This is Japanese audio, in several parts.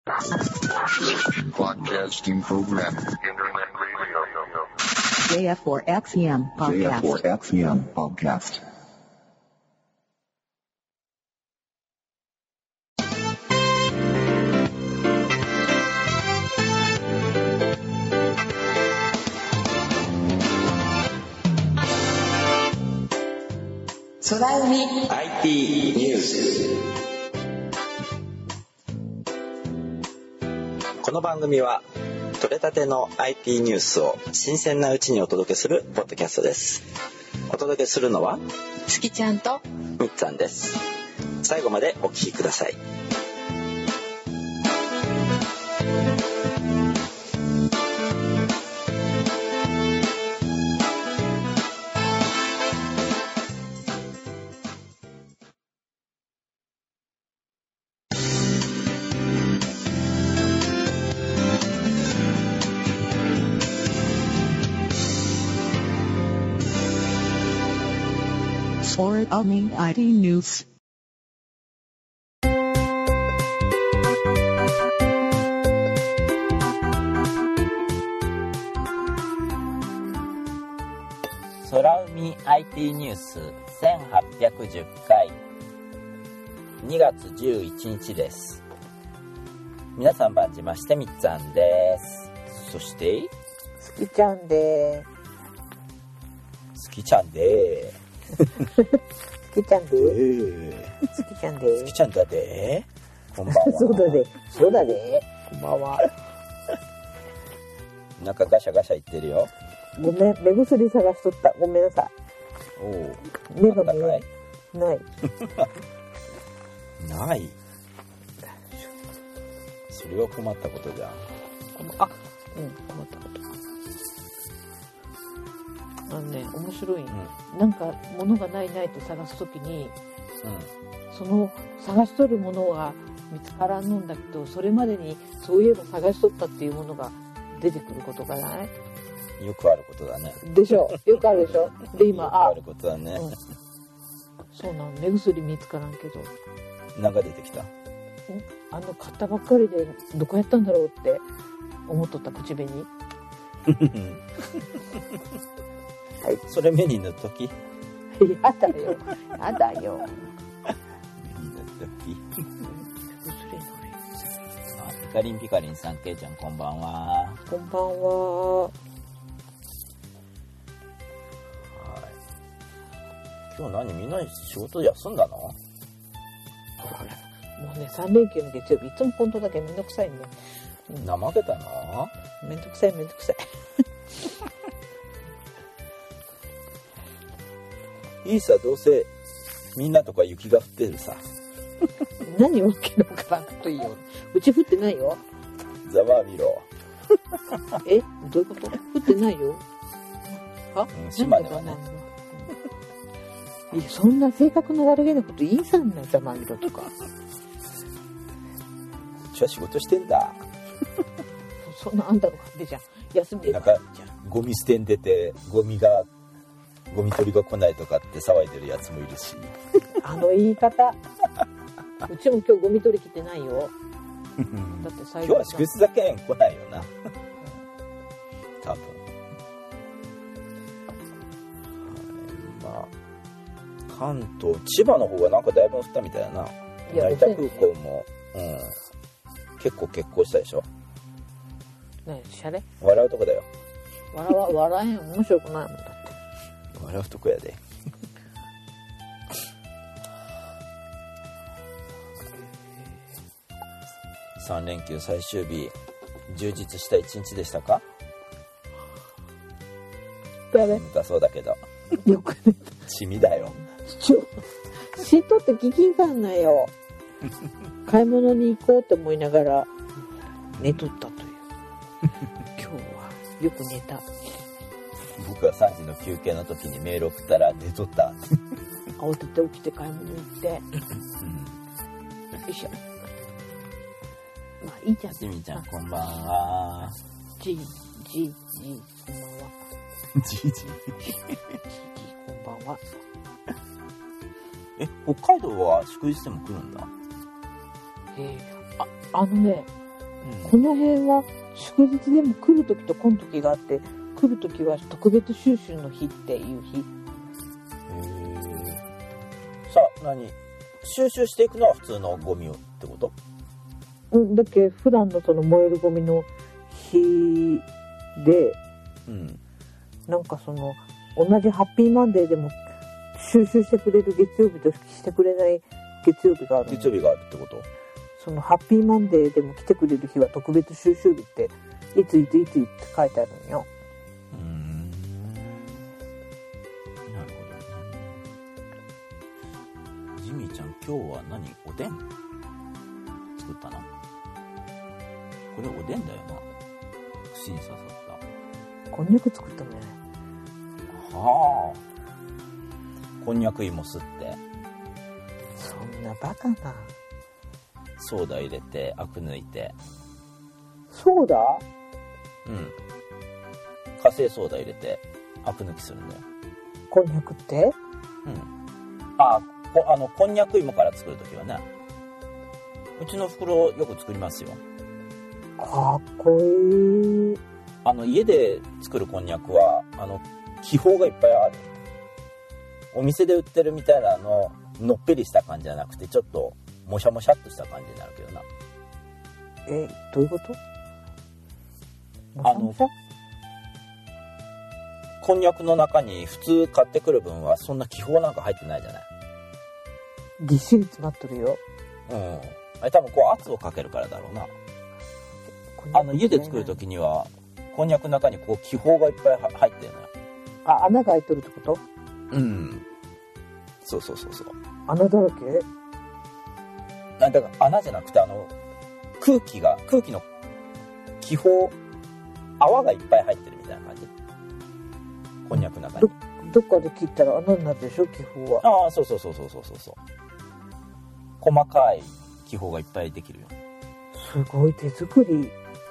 Broadcasting program. Internet radio. JF4XEM podcast. JF4XEM podcast. 空海 IT ニュース。この番組は取れたての IT ニュースを新鮮なうちにお届けするポッドキャストです。お届けするのは月ちゃんとみっつぁんです。最後までお聞きください。 Or IT News. 空海 IT ニュース1810回2月11日です。皆さん番じましてみっつぁんです。そして月ちゃんで月ちゃんで月ちゃんで月ちゃんで月ちゃんだでこんばんは。 そうだでこんばんは。 なんかガシャガシャ言ってるよ。 ごめん、目薬探しとった。ごめんなさい。 おお。 目が見えない。 ないそれは困ったことじゃん。 困ったこと。面白い、なんか物がないと探すときに、その探しとるものが見つからんのんだけど、それまでにそういえば探しとったっていうものが出てくることがない？ よくあることだね。 でしょ。よくあるでしょ。で今よくあることだね。 そうなん、目薬見つからんけど。 なんか出てきた。 買ったばっかりでどこやったんだろうって思っとった口紅。はい、 それ目に塗っとき。 やだよ。やだよ。 目に塗っとき。ピカリンピカリンさん、けいちゃんこんばんは。 こんばんは。はい。 今日みんな仕事休んだの？ もうね、3連休の月曜日いつも本当だけめんどくさいね。 怠けたの？ めんどくさい。 いいさ、どうせみんなとか雪が降ってるさ。 何わけのわからんこといいよ。うち降ってないよ。 ざわ見ろ。 どういうこと？降ってないよ。 島ではね。 いや、そんな性格の悪げなこと言いさんな、ざまみろとか。 うちは仕事してんだ。 そんなあんたの勝手じゃん。休んでるなんかゴミ捨てんでてゴミ取りが来ないとかって騒いでるやつもいるし。 あの言い方。うちも今日ゴミ取り来てないよ。だって最後今日は祝日だけん来ないよな。多分。関東、千葉の方がなんかだいぶ降ったみたいだな。成田空港も、結構欠航したでしょ。 ねえ、シャレ？ 笑うとこだよ。 笑えん、面白くないもんだって。 笑うとこやで。3連休最終日、充実した一日でしたか？眠たそうだけど。 よく寝た。 地味だよ。 知っとって聞きんかんなよ。買い物に行こうと思いながら寝とったという。今日はよく寝た。 僕は3時の休憩の時にメール送ったら寝とった。 慌てて起きて買い物行って。よいしょ。まあいいじゃん。 ジミちゃんこんばんは。 じこんばんは。 じこんばんは。 北海道は祝日でも来るんだ。 あのね、 この辺は祝日でも来る時と来ん時があって、来る時は特別収集の日っていう日。 さあ、何収集していくのは普通のゴミをってこと？ うん、だっけ普段のその燃えるゴミの日で、なんかその同じハッピーマンデーでも収集してくれる月曜日としてくれない月曜日がある。 月曜日があるってこと？そのハッピーマンデーでも来てくれる日は特別収集日っていつって書いてあるんよ。 なるほど。ジミーちゃん今日は何？おでん作ったな。これおでんだよな。串に刺さった。 こんにゃく作ったね。 はあ。こんにゃく芋吸って。 そんなバカな。 ソーダ入れてアク抜いて。 ソーダ？ 火星ソーダ入れてアク抜きするんだよ。 こんにゃくって？ こんにゃく芋から作るときはね、うちの袋よく作りますよ。 かっこいい。 家で作るこんにゃくは気泡がいっぱいある。お店で売ってるみたいなのっぺりした感じじゃなくて、ちょっともしゃもしゃっとした感じになるけどな。 どういうこと？ こんにゃくの中に普通買ってくる分はそんな気泡なんか入ってないじゃない。 ぎっしり詰まってるよ。 あれ多分圧をかけるからだろうな。家で作るときにはこんにゃくの中に気泡がいっぱい入ってるのよ。 穴が開いてるってこと？ そう。 穴だらけ？ だから穴じゃなくて空気の気泡、泡がいっぱい入ってるみたいな感じ。こんにゃくの中に。 どっかで切ったら穴になるでしょ、気泡は。 そう。細かい気泡がいっぱいできるよ。 すごい手作り。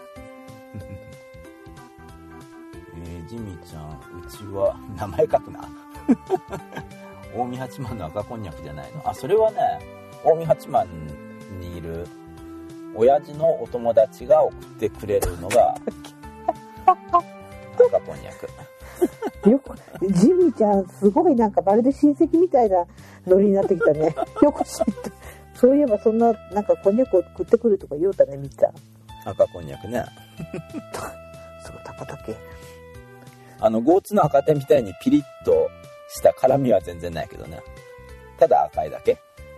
ジミーちゃん、うちは名前書くな。近江八幡の赤こんにゃくじゃないの。それはね、近江八幡にいる親父のお友達が送ってくれるのが赤こんにゃく。 よくジミーちゃんすごいなんかまるで親戚みたいなノリになってきたね。よく知った。そういえばそんななんかこんにゃくを送ってくるとか言うたね、みっちゃん。 赤こんにゃくね。 そう、高竹。 ゴーツの赤手みたいにピリッとした辛みは全然ないけどね。ただ赤いだけ。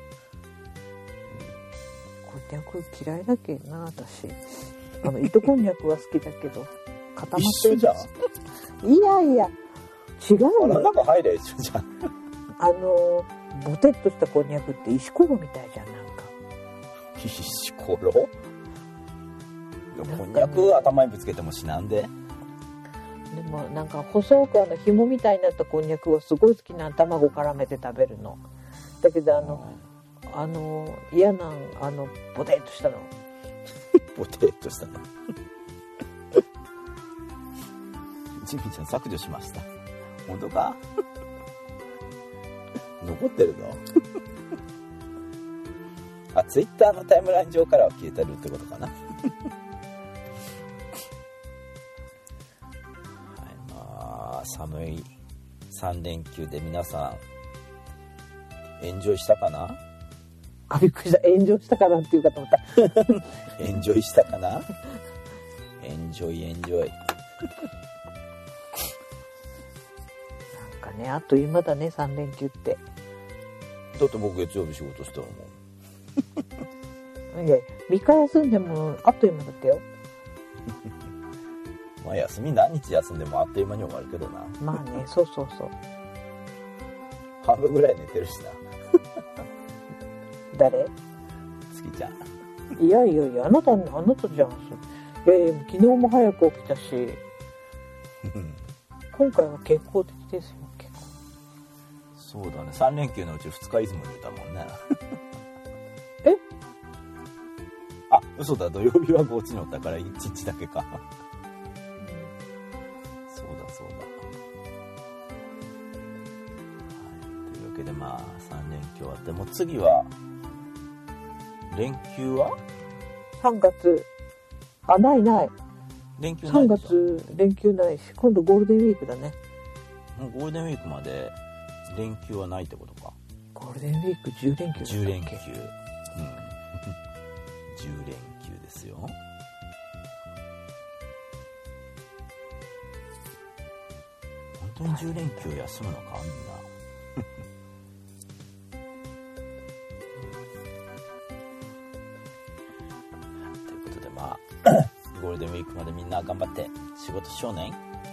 こんにゃく嫌いだけどな、私。糸こんにゃくは好きだけど固まってる。 一緒じゃん。 いや違うよ。 中入れ一緒じゃん。 ボテッとしたこんにゃくって石ころみたいじゃん。なんか石ころ？こんにゃく頭にぶつけても死なんで。 でもなんか細く紐みたいになったこんにゃくはすごい好きな。卵絡めて食べるの。だけど嫌なボテッとしたの。 ボテッとしたの。ジミーちゃん削除しました。本当か？残ってるぞ。ツイッターのタイムライン上からは消えてるってことかな。はい、寒い3連休で皆さんエンジョイしたかな？ びっくりした。エンジョイしたかなっていうかと思った。 エンジョイしたかな？エンジョイ。 なんかね、あっという間だね、3連休って。 だって僕月曜日仕事したのもん。いや、3日休んでもあっという間だったよ。 休み何日休んでもあっという間に終わるけどな。 まあね、そう。 半分ぐらい寝てるしな。 誰？ 好きちゃん。 いや、あなたじゃん。昨日も早く起きたし、今回は健康的ですよ、結構。 そうだね、3連休のうち2日出雲にいたもんね。嘘だ、土曜日は高知におったから1日だけか。そうだ、というわけで3連休終わって、もう次は連休は 3月あ、ないない。 連休ない 3月連休ないし、今度ゴールデンウィークだね。 ゴールデンウィークまで連休はないってことか。 ゴールデンウィーク10連休だっけ。 10連休。10連休ですよ。本当に10連休休むのか、みんな。ということで、まあゴールデンウィークまでみんな頑張って仕事しようね。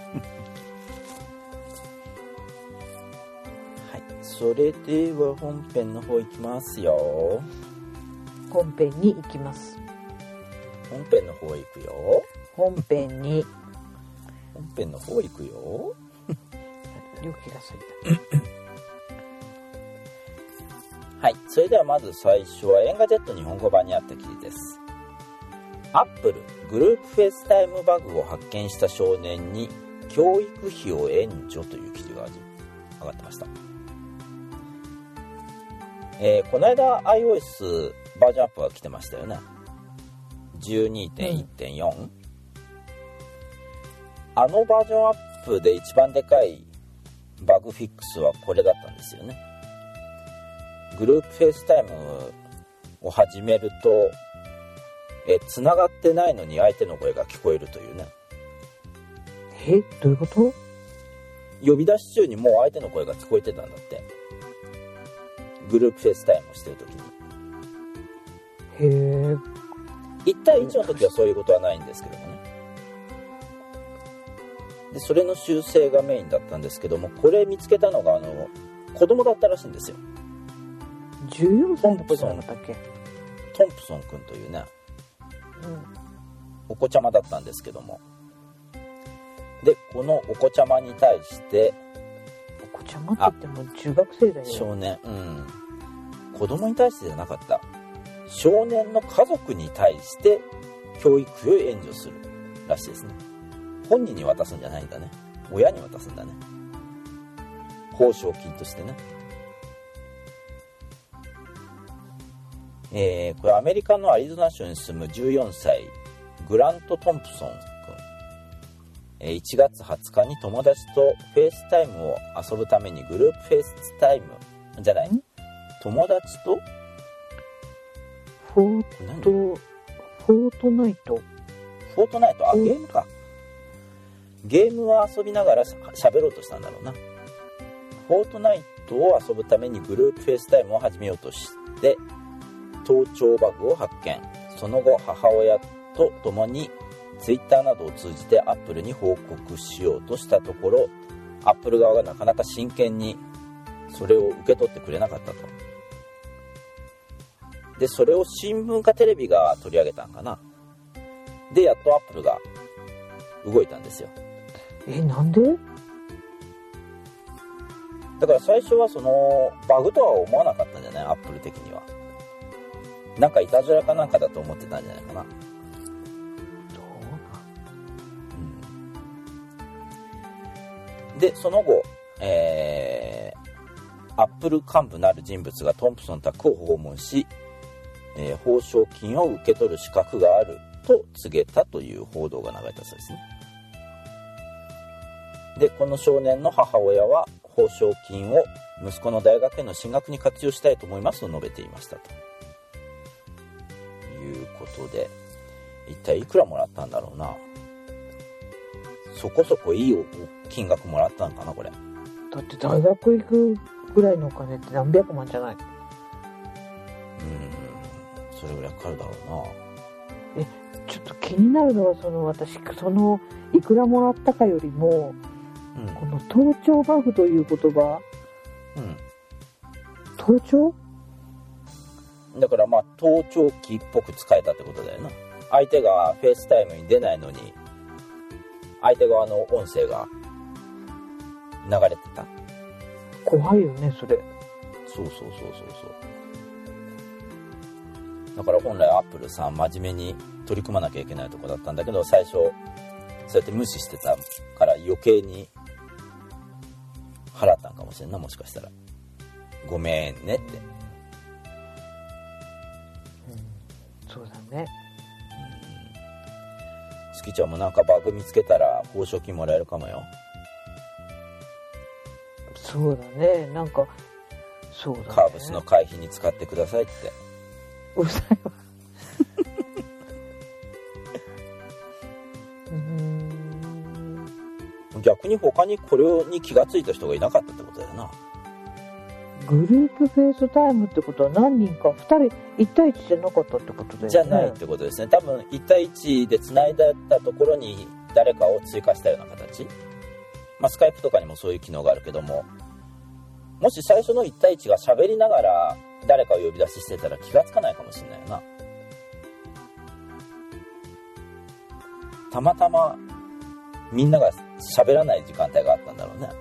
はい、それでは本編の方行きますよ。 本編に行きます。 本編の方行くよ。 本編に本編の方行くよ。 料気がついた。はい、それではまず最初はエンガジェット日本語版にあった記事です。アップルグループフェイスタイムバグを発見した少年に教育費を援助という記事が上がってました。この間 iOS バージョンアップが来てましたよね。 12.1.4、あのバージョンアップで一番でかいバグフィックスはこれだったんですよね。グループフェイスタイムを始めると繋がってないのに相手の声が聞こえるというね。 どういうこと？ 呼び出し中にもう相手の声が聞こえてたんだって。グループフェイスタイムをしてるときに。1対1の時はそういうことはないんですけどもね。でそれの修正がメインだったんですけども、これ見つけたのが子供だったらしいんですよ。 14歳の子じゃなかったっけ？ トンプソン君というね、お子ちゃまだったんですけども、でこのお子ちゃまに対して、 お子ちゃまって言っても中学生だよ。 少年、子供に対してじゃなかった、少年の家族に対して教育費を援助するらしいですね。本人に渡すんじゃないんだね。親に渡すんだね。報奨金としてね。これアメリカのアリゾナ州に住む14歳グラント・トンプソン君、1月20日に友達とフェイスタイムを遊ぶためにグループフェイスタイムじゃない、友達とフォートナイト、 あ、ゲームか。ゲームを遊びながら喋ろうとしたんだろうな。フォートナイトを遊ぶためにグループフェイスタイムを始めようとして盗聴バグを発見。その後母親と共にツイッターなどを通じてアップルに報告しようとしたところ、アップル側がなかなか真剣にそれを受け取ってくれなかったと。でそれを新聞かテレビが取り上げたんかな。でやっとアップルが動いたんですよ。 なんで？ だから最初はそのバグとは思わなかったんじゃない？アップル的にはなんかいたずらかなんかだと思ってたんじゃないかな。でその後、アップル幹部なる人物がトンプソン宅を訪問し、報奨金を受け取る資格があると告げたという報道が流れたそうですね。でこの少年の母親は報奨金を息子の大学への進学に活用したいと思いますと述べていましたということで、一体いくらもらったんだろうな。そこそこいい金額もらったんかなこれ。 だって大学行くぐらいのお金って何百万じゃない？ それぐらいかかるだろうな。 ちょっと気になるのは私いくらもらったかよりも、この盗聴バグという言葉、盗聴だからまあ盗聴器っぽく使えたってことだよな。相手がフェイスタイムに出ないのに相手側の音声が流れてた。 怖いよねそれ。 そうだから本来アップルさん真面目に取り組まなきゃいけないとこだったんだけど、最初そうやって無視してたから余計に払ったんかもしれんな。もしかしたらごめんねって。 そうだね。 月ちゃんもなんかバグ見つけたら報奨金もらえるかもよ。 そうだね、なんかそうだね、 カーブスの会費に使ってくださいって。 うるさいわ逆に他にこれに気がついた人がいなかったってことだよな。 グループフェイスタイムってことは何人か2人1対1じゃなかったってことだよね。 じゃないってことですね。多分1対1で繋いだところに誰かを追加したような形。スカイプとかにもそういう機能があるけども、もし最初の1対1が喋りながら誰かを呼び出ししてたら気がつかないかもしれないよな。たまたまみんなが喋らない時間帯があったんだろうね。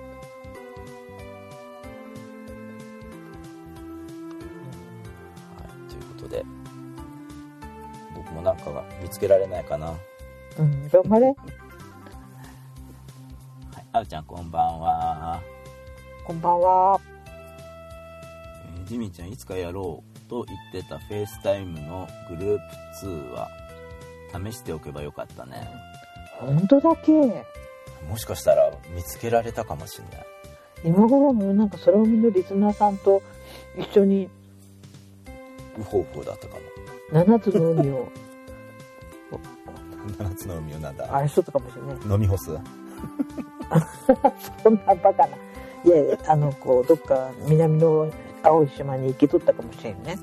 ということで僕もなんかが見つけられないかな。 頑張れ。 あうちゃんこんばんは。 こんばんは。 ジミーちゃんいつかやろうと言ってたフェイスタイムのグループ通話試しておけばよかったね。 本当だけ。 もしかしたら見つけられたかもしれない。 今頃のなんか空海のリスナーさんと一緒にウホウホだったかも。 7つの海を 7つの海をなんだあれしとったかもしれない。 飲み干すそんなバカな。いやこうどっか南の青い島に行きとったかもしれんね。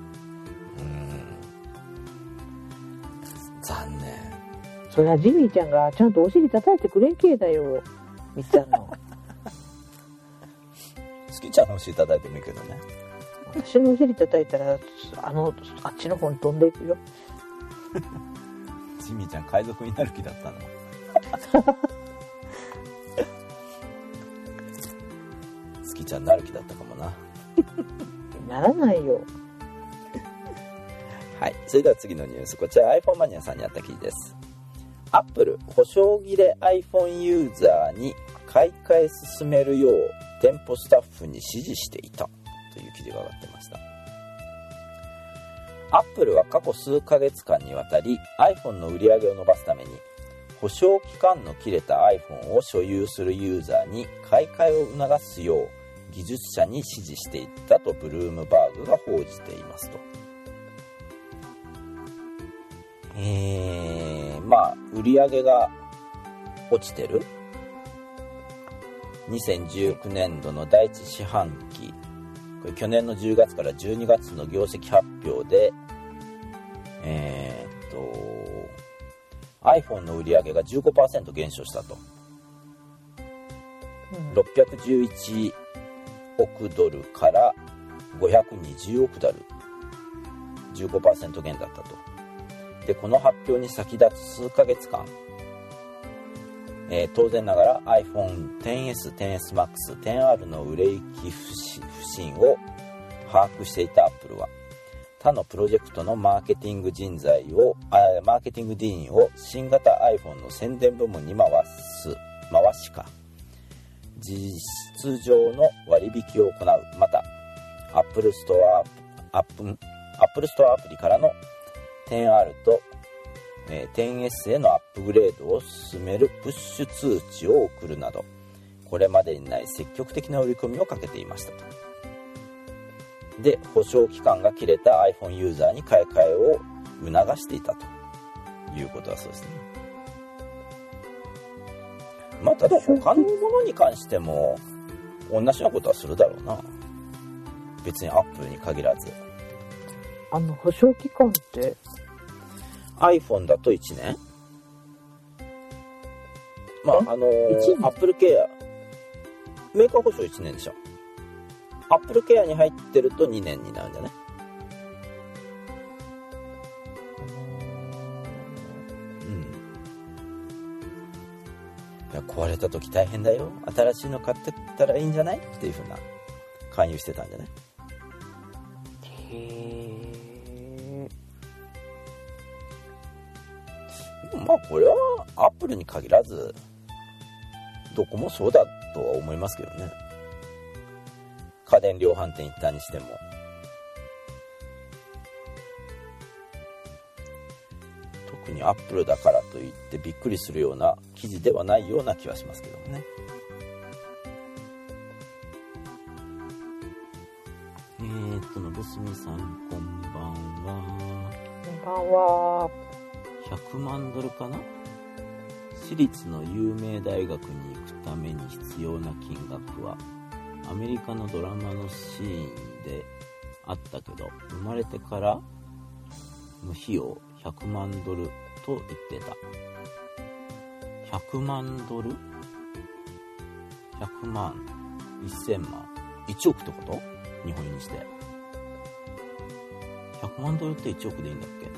残念。 それはジミーちゃんがちゃんとお尻叩いてくれんけいだよ、みっちゃんの。 好きちゃんのお尻叩いてもいいけどね。 私のお尻叩いたらあっちの方に飛んでいくよ。 ジミーちゃん海賊になる気だったの。好きちゃんなる気だったかもな。 ならないよ。 はい、それでは次のニュース、こちら iPhone マニアさんにあった記事です。アップル保証切れ iPhone ユーザーに買い替え進めるよう店舗スタッフに指示していたという記事が上がってました。アップルは過去数ヶ月間にわたり iPhone の売り上げを伸ばすために保証期間の切れた iPhone を所有するユーザーに買い替えを促すよう技術者に指示していったとブルームバーグが報じていますと。売り上げが落ちてる2019年度の第一四半期、これ去年の10月から12月の業績発表でiPhone の売り上げが 15% 減少したと、611億ドルから520億ドル 15% 減だったと。でこの発表に先立つ数ヶ月間、当然ながら iPhone XS、XS Max、XR の売れ行き不振を把握していた Apple は他のプロジェクトのマーケティング人を新型 iPhone の宣伝部門に回しか実質上の割引を行う。また Apple Store アプリからの 10R と 10S へのアップグレードを進めるプッシュ通知を送るなどこれまでにない積極的な売り込みをかけていましたと。で保証期間が切れた iPhone ユーザーに買い替えを促していたということだそうですね。ただ他のものに関しても同じようなことはするだろうな。別に Apple に限らず。 保証期間って iPhone だと1年、Apple Care メーカー保証1年でしょ。Apple Care に入ってると2年になるんじゃない？壊れた時大変だよ、新しいの買ってったらいいんじゃないっていう風な勧誘してたんじゃない？これはアップルに限らずどこもそうだとは思いますけどね。家電量販店一旦にしても。特ににアップルだからといってびっくりするような記事ではないような気はしますけどもね。のぶすみさんこんばんは。 こんばんは。 100万ドルかな。私立の有名大学に行くために必要な金額はアメリカのドラマのシーンであったけど、生まれてからの費用100万ドルと言ってた。100万ドル ?100 万、1000万、1億ってこと？日本円にして100万ドルって1億でいいんだっけ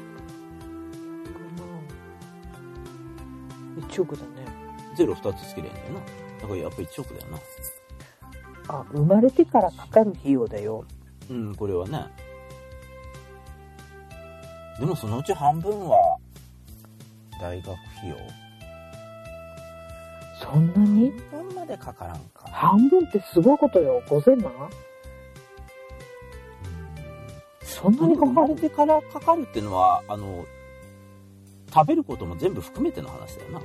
？1 億だね。 ゼロ2つつけりゃいいんだよな。だからやっぱり1億だよな。 あ、生まれてからかかる費用だよ。 うん、これはね。でもそのうち半分は大学費用。 そんなに？ 半分までかからんか。 半分ってすごいことよ。5000万？そんなにかかる？ 生まれてからかかるっていうのは食べることも全部含めての話だよな。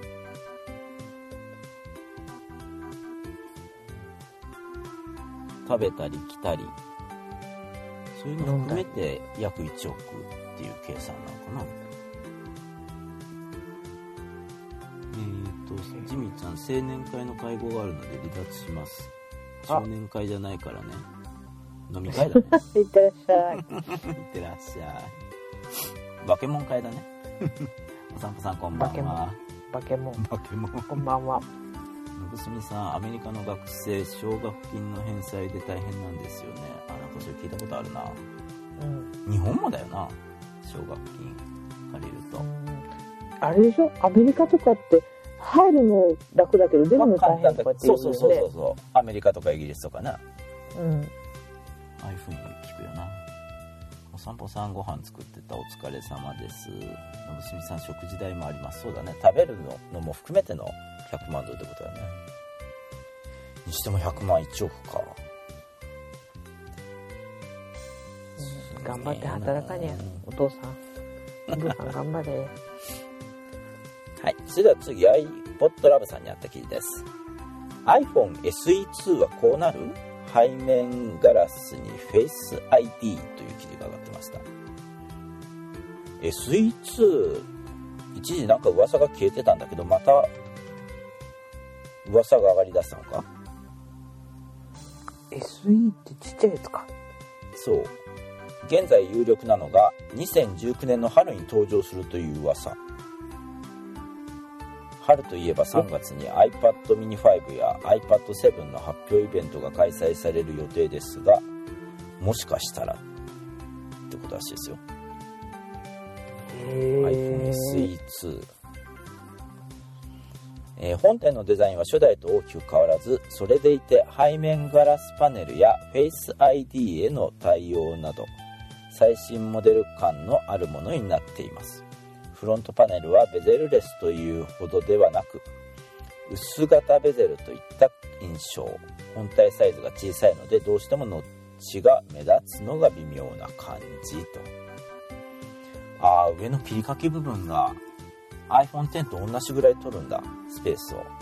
食べたり来たりそういうの含めて約1億っていう計算なのかな。ジミーちゃん、青年会の会合があるので離脱します。少年会じゃないからね、飲み会だね。 いってらっしゃい。 いってらっしゃい。バケモン会だね。お散歩さんこんばんは。 バケモンこんばんは。 のぶすみさん、アメリカの学生奨学金の返済で大変なんですよね。あ、なんかそれ聞いたことあるな。うん、日本もだよな、奨学金借りると。 あれでしょ、アメリカとかって入るの楽だけど出るの大変とかっていうよね。 そうアメリカとかイギリスとかな。 うん。 ああいう風に聞くよな。お散歩さん、ご飯作ってた、お疲れ様です。のぶすみさん、食事代もあります。そうだね、食べるのも含めての100万ドルってことだね。にしても100万1億か。 頑張って働かにゃ、お父さん。お父さん頑張れ。 はい、それでは次、iPod ラブさんにあった記事です。 iPhone SE2 はこうなる？背面ガラスに Face ID という記事が上がってました。 SE2 一時なんか噂が消えてたんだけど、また噂が上がりだしたのか。 SE ってちっちゃいやつか。 そう、現在有力なのが2019年の春に登場するという噂。春といえば3月に iPad mini 5や iPad 7の発表イベントが開催される予定ですが、もしかしたらってことらしいですよ。iPhone SE2、本体のデザインは初代と大きく変わらず、それでいて背面ガラスパネルや Face ID への対応など最新モデル感のあるものになっています。フロントパネルはベゼルレスというほどではなく、薄型ベゼルといった印象。本体サイズが小さいのでどうしてもノッチが目立つのが微妙な感じと。上の切り欠き部分が iPhone X と同じぐらい取るんだ、スペースを。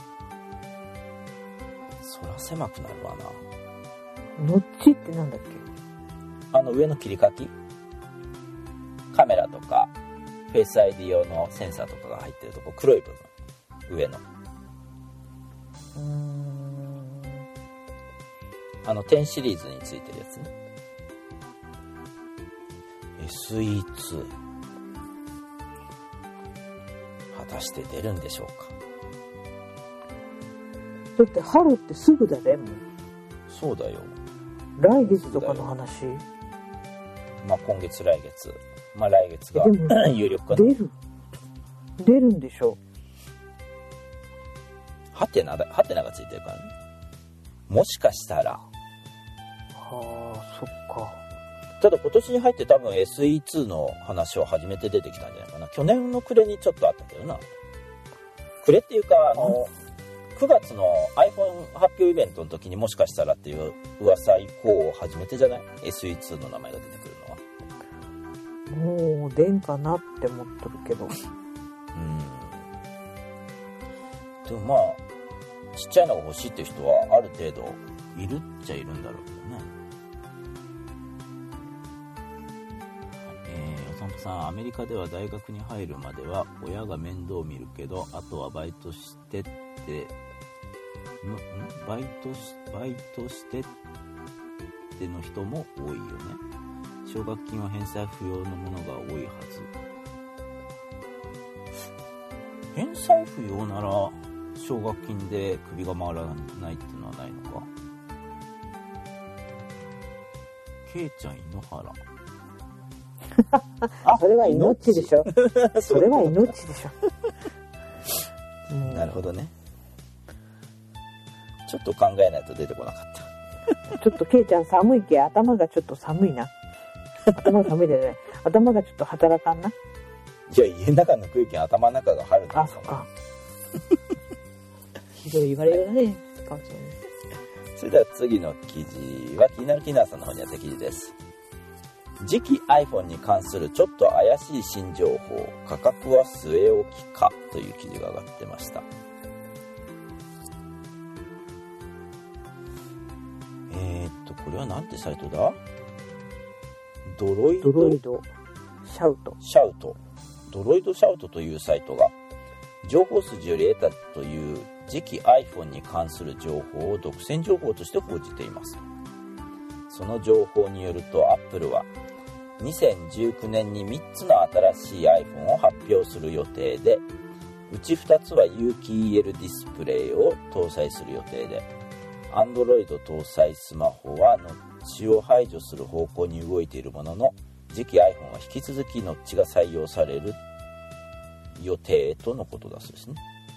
そら狭くなるわな。 ノッチってなんだっけ？ 上の切り欠き、カメラとかフェイス ID 用のセンサーとかが入ってるとこ、黒い部分、上の10シリーズについてるやつね。 SE2 果たして出るんでしょうか。 だって春ってすぐだね、もう。 そうだよ、 来月とかの話。 まあ今月来月、まあ来月が有力かな。 出るんでしょ。 ハテナがついてるからね。もしかしたら。 はあ、そっか。 ただ今年に入って多分 SE2 の話は初めて出てきたんじゃないかな。去年の暮れにちょっとあったけどな。暮れっていうか9月の iPhone 発表イベントの時にもしかしたらっていう噂以降初めてじゃない？ SE2 の名前が出てくるのは。 もう出んかなって思っとるけど。 でもまあちっちゃいのが欲しいっていう人はある程度いるっちゃいるんだろうけどね。お散歩さん、アメリカでは大学に入るまでは親が面倒を見るけど、あとはバイトしてっての人も多いよね。奨学金は返済不要のものが多いはず。返済不要なら奨学金で首が回らないっていうのはないのか。ケイちゃん井ノ原それは命でしょそれは命でしょなるほどね。ちょっと考えないと出てこなかったちょっとケイちゃん寒いけ、頭がちょっと寒いな。頭が寒いでね、頭がちょっと働かんな。 いや、家の中の空気、頭の中が春だ。 あ、そっかひどい言われようだね。 それでは次の記事は、気になるキナーさんの方にあった記事です。次期 iPhone に関するちょっと怪しい新情報、価格は据え置きかという記事が上がってました。これはなんてサイトだ？ドロイドシャウト。 ドロイドシャウトというサイトが情報筋より得たという次期 iPhone に関する情報を独占情報として報じています。その情報によると Apple は2019年に3つの新しい iPhone を発表する予定で、うち2つは有機 EL ディスプレイを搭載する予定で、Android 搭載スマホはノッチを排除する方向に動いているものの、次期 iPhone は引き続きノッチが採用される予定とのことだそうですね。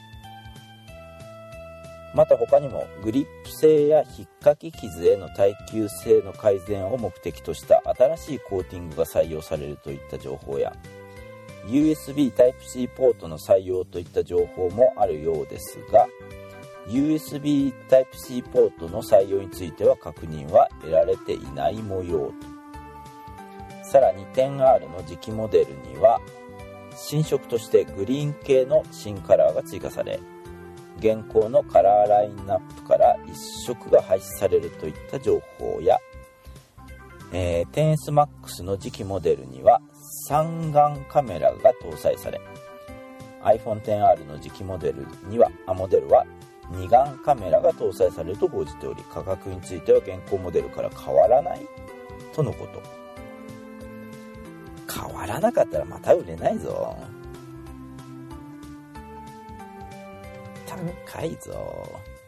また他にもグリップ性や引っかき傷への耐久性の改善を目的とした新しいコーティングが採用されるといった情報や、 USB Type-C ポートの採用といった情報もあるようですが、USB Type-C ポートの採用については確認は得られていない模様と。さらに 10R の次期モデルには新色としてグリーン系の新カラーが追加され、現行のカラーラインナップから1色が廃止されるといった情報や、10S Max の次期モデルには3眼カメラが搭載され、 iPhone XR の次期モデルは2眼カメラが搭載されると報じており、価格については現行モデルから変わらないとのこと。変わらなかったらまた売れないぞ。高いぞ。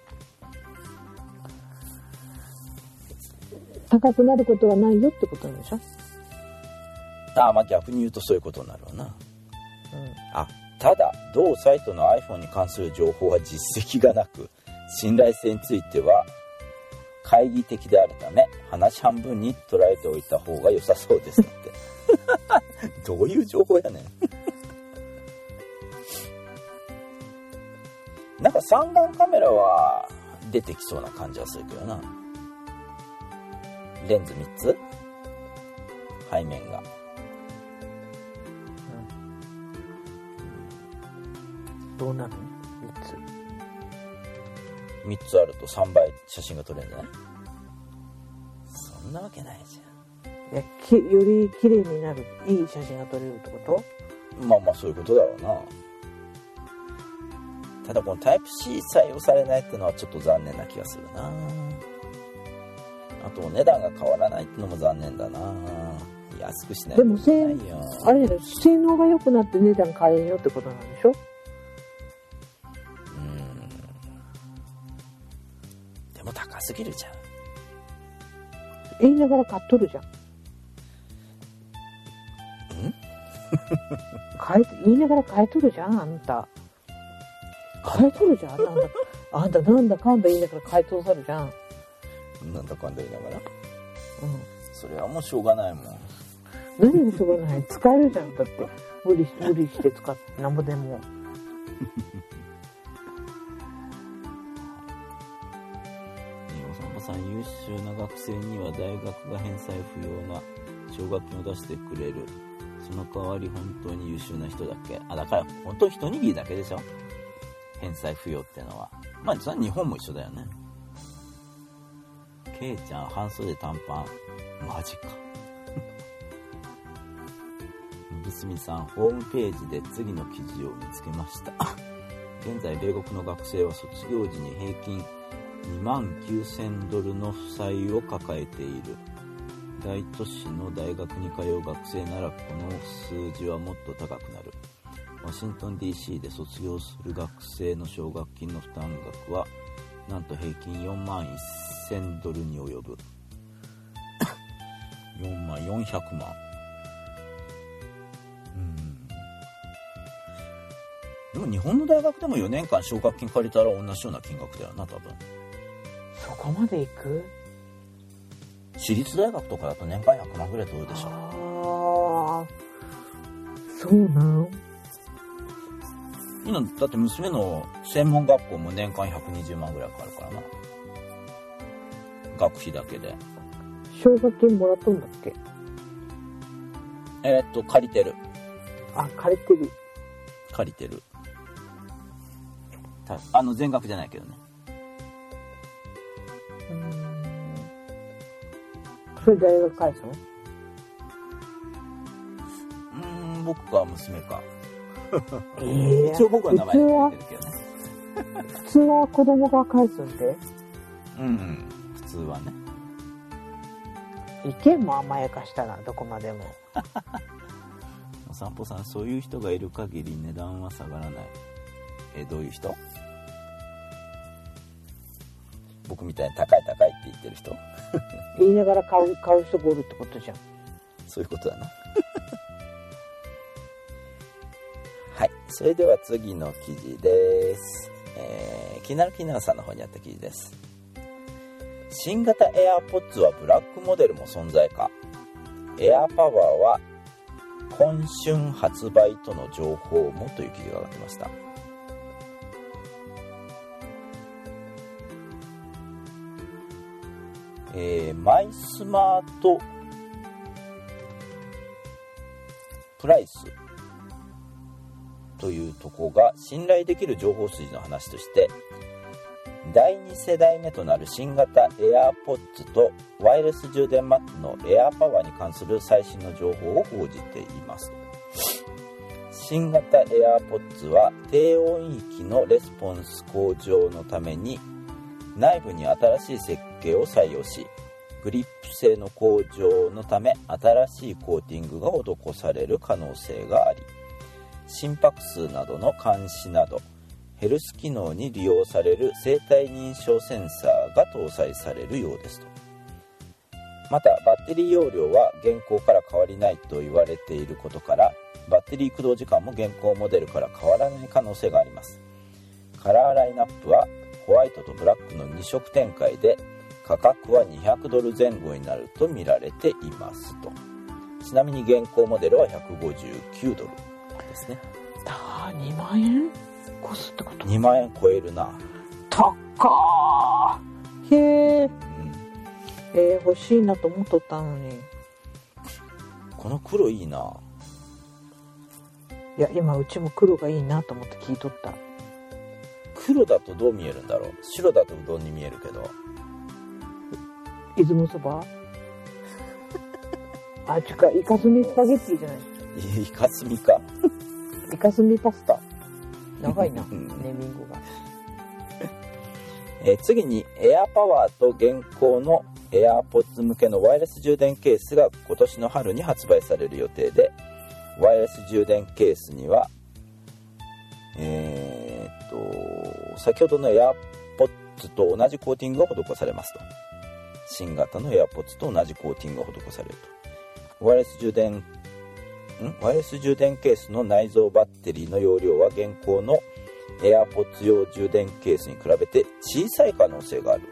高くなることはないよってことなんでしょ。 まあ逆に言うとそういうことになるわな。ただ同サイトの iPhone に関する情報は実績がなく、信頼性については懐疑的であるため、話半分に捉えておいた方が良さそうですってどういう情報やねんなんか三眼カメラは出てきそうな感じはするけどな。レンズ3つ、背面が、 どうなるの 3つあると3倍写真が撮れるんじゃない？そんなわけないじゃん。いや、より綺麗になる、いい写真が撮れるってこと？ まあそういうことだろうな。ただこのタイプ C 採用されないってのはちょっと残念な気がするな。あとお値段が変わらないってのも残念だな。安くしないといけないよ。 でもあれだよ、性能が良くなって値段変えんよってことなんでしょ。 でも高すぎるじゃん。 言いながら買っとるじゃん。言いながら買いとるじゃん、あんた。買いとるじゃん、あんたなんだかんだ言いながら買いとさるじゃん。 なんだかんだ言いながら。それはもうしょうがないもん。 何でしょうがない。使えるじゃん、だって。無理して使ってなんぼでも。 おさん、優秀な学生には大学が返済不要な奨学金を出してくれる。その代わり本当に優秀な人だっけ？だから本当一握りだけでしょ。 返済不要ってのは。まあ、それは日本も一緒だよね。ケイちゃん、半袖短パン。マジか。ぶすみさん、ホームページで次の記事を見つけました。現在、米国の学生は卒業時に平均$29,000の負債を抱えている。大都市の大学に通う学生ならこの数字はもっと高くなる。ワシントン DC で卒業する学生の奨学金の負担額はなんと平均$41,000に及ぶ。4400万。でも日本の大学でも4年間奨学金借りたら同じような金額だよな、多分。 そこまでいく？ 私立大学とかだと年間100万ぐらい取るでしょ。 ああ、そうなん？ 今だって娘の専門学校も年間120万ぐらいかかるからな。学費だけで。 奨学金もらったんだっけ？ 借りてる。 あ、借りてる。 借りてる。全額じゃないけどね。 それ誰が返すの？ 僕か娘か。一応僕は名前で書いてるけどね。 普通は子供が返すんで？ 普通はね。 意見も甘やかしたらどこまでも。 お散歩さん、そういう人がいる限り値段は下がらない。どういう人？僕みたいに高い高いって言ってる人？ 言いながら買う人がおるってことじゃん。 そういうことだな。はい、それでは次の記事です。気になるさんの方にあった記事です。新型 AirPods はブラックモデルも存在か。AirPower は今春発売との情報もという記事が上がってました。マイスマートプライスというとこが信頼できる情報筋の話として、第2世代目となる新型 AirPods とワイヤレス充電マットの AirPower に関する最新の情報を報じています。新型 AirPods は低音域のレスポンス向上のために内部に新しい設計を採用し、グリップ性の向上のため新しいコーティングが施される可能性があり、心拍数などの監視などヘルス機能に利用される生体認証センサーが搭載されるようですと。またバッテリー容量は現行から変わりないと言われていることから、バッテリー駆動時間も現行モデルから変わらない可能性があります。カラーラインナップはホワイトとブラックの2色展開で、価格は$200前後になると見られていますと。ちなみに現行モデルは$159ですね。 2万円越すってこと？ 2 万円超えるな。 高ー。へー、欲しいなと思っとったのに。 この黒いいな。 いや、今うちも黒がいいなと思って聞いとった。 黒だとどう見えるんだろう。白だとうどんに見えるけど。 出雲そばあ、違う、イカスミスパゲッティじゃない。 イカスミか。 イカスミパスタ。長いな、ネーミングが。 次に AirPower と現行の AirPods 向けのワイヤレス充電ケースが今年の春に発売される予定で、ワイヤレス充電ケースには先ほどの AirPods と同じコーティングが施されますと。新型の AirPods と同じコーティングが施されると。ワイヤレス充電ケースの内蔵バッテリーの容量は現行の AirPods 用充電ケースに比べて小さい可能性がある。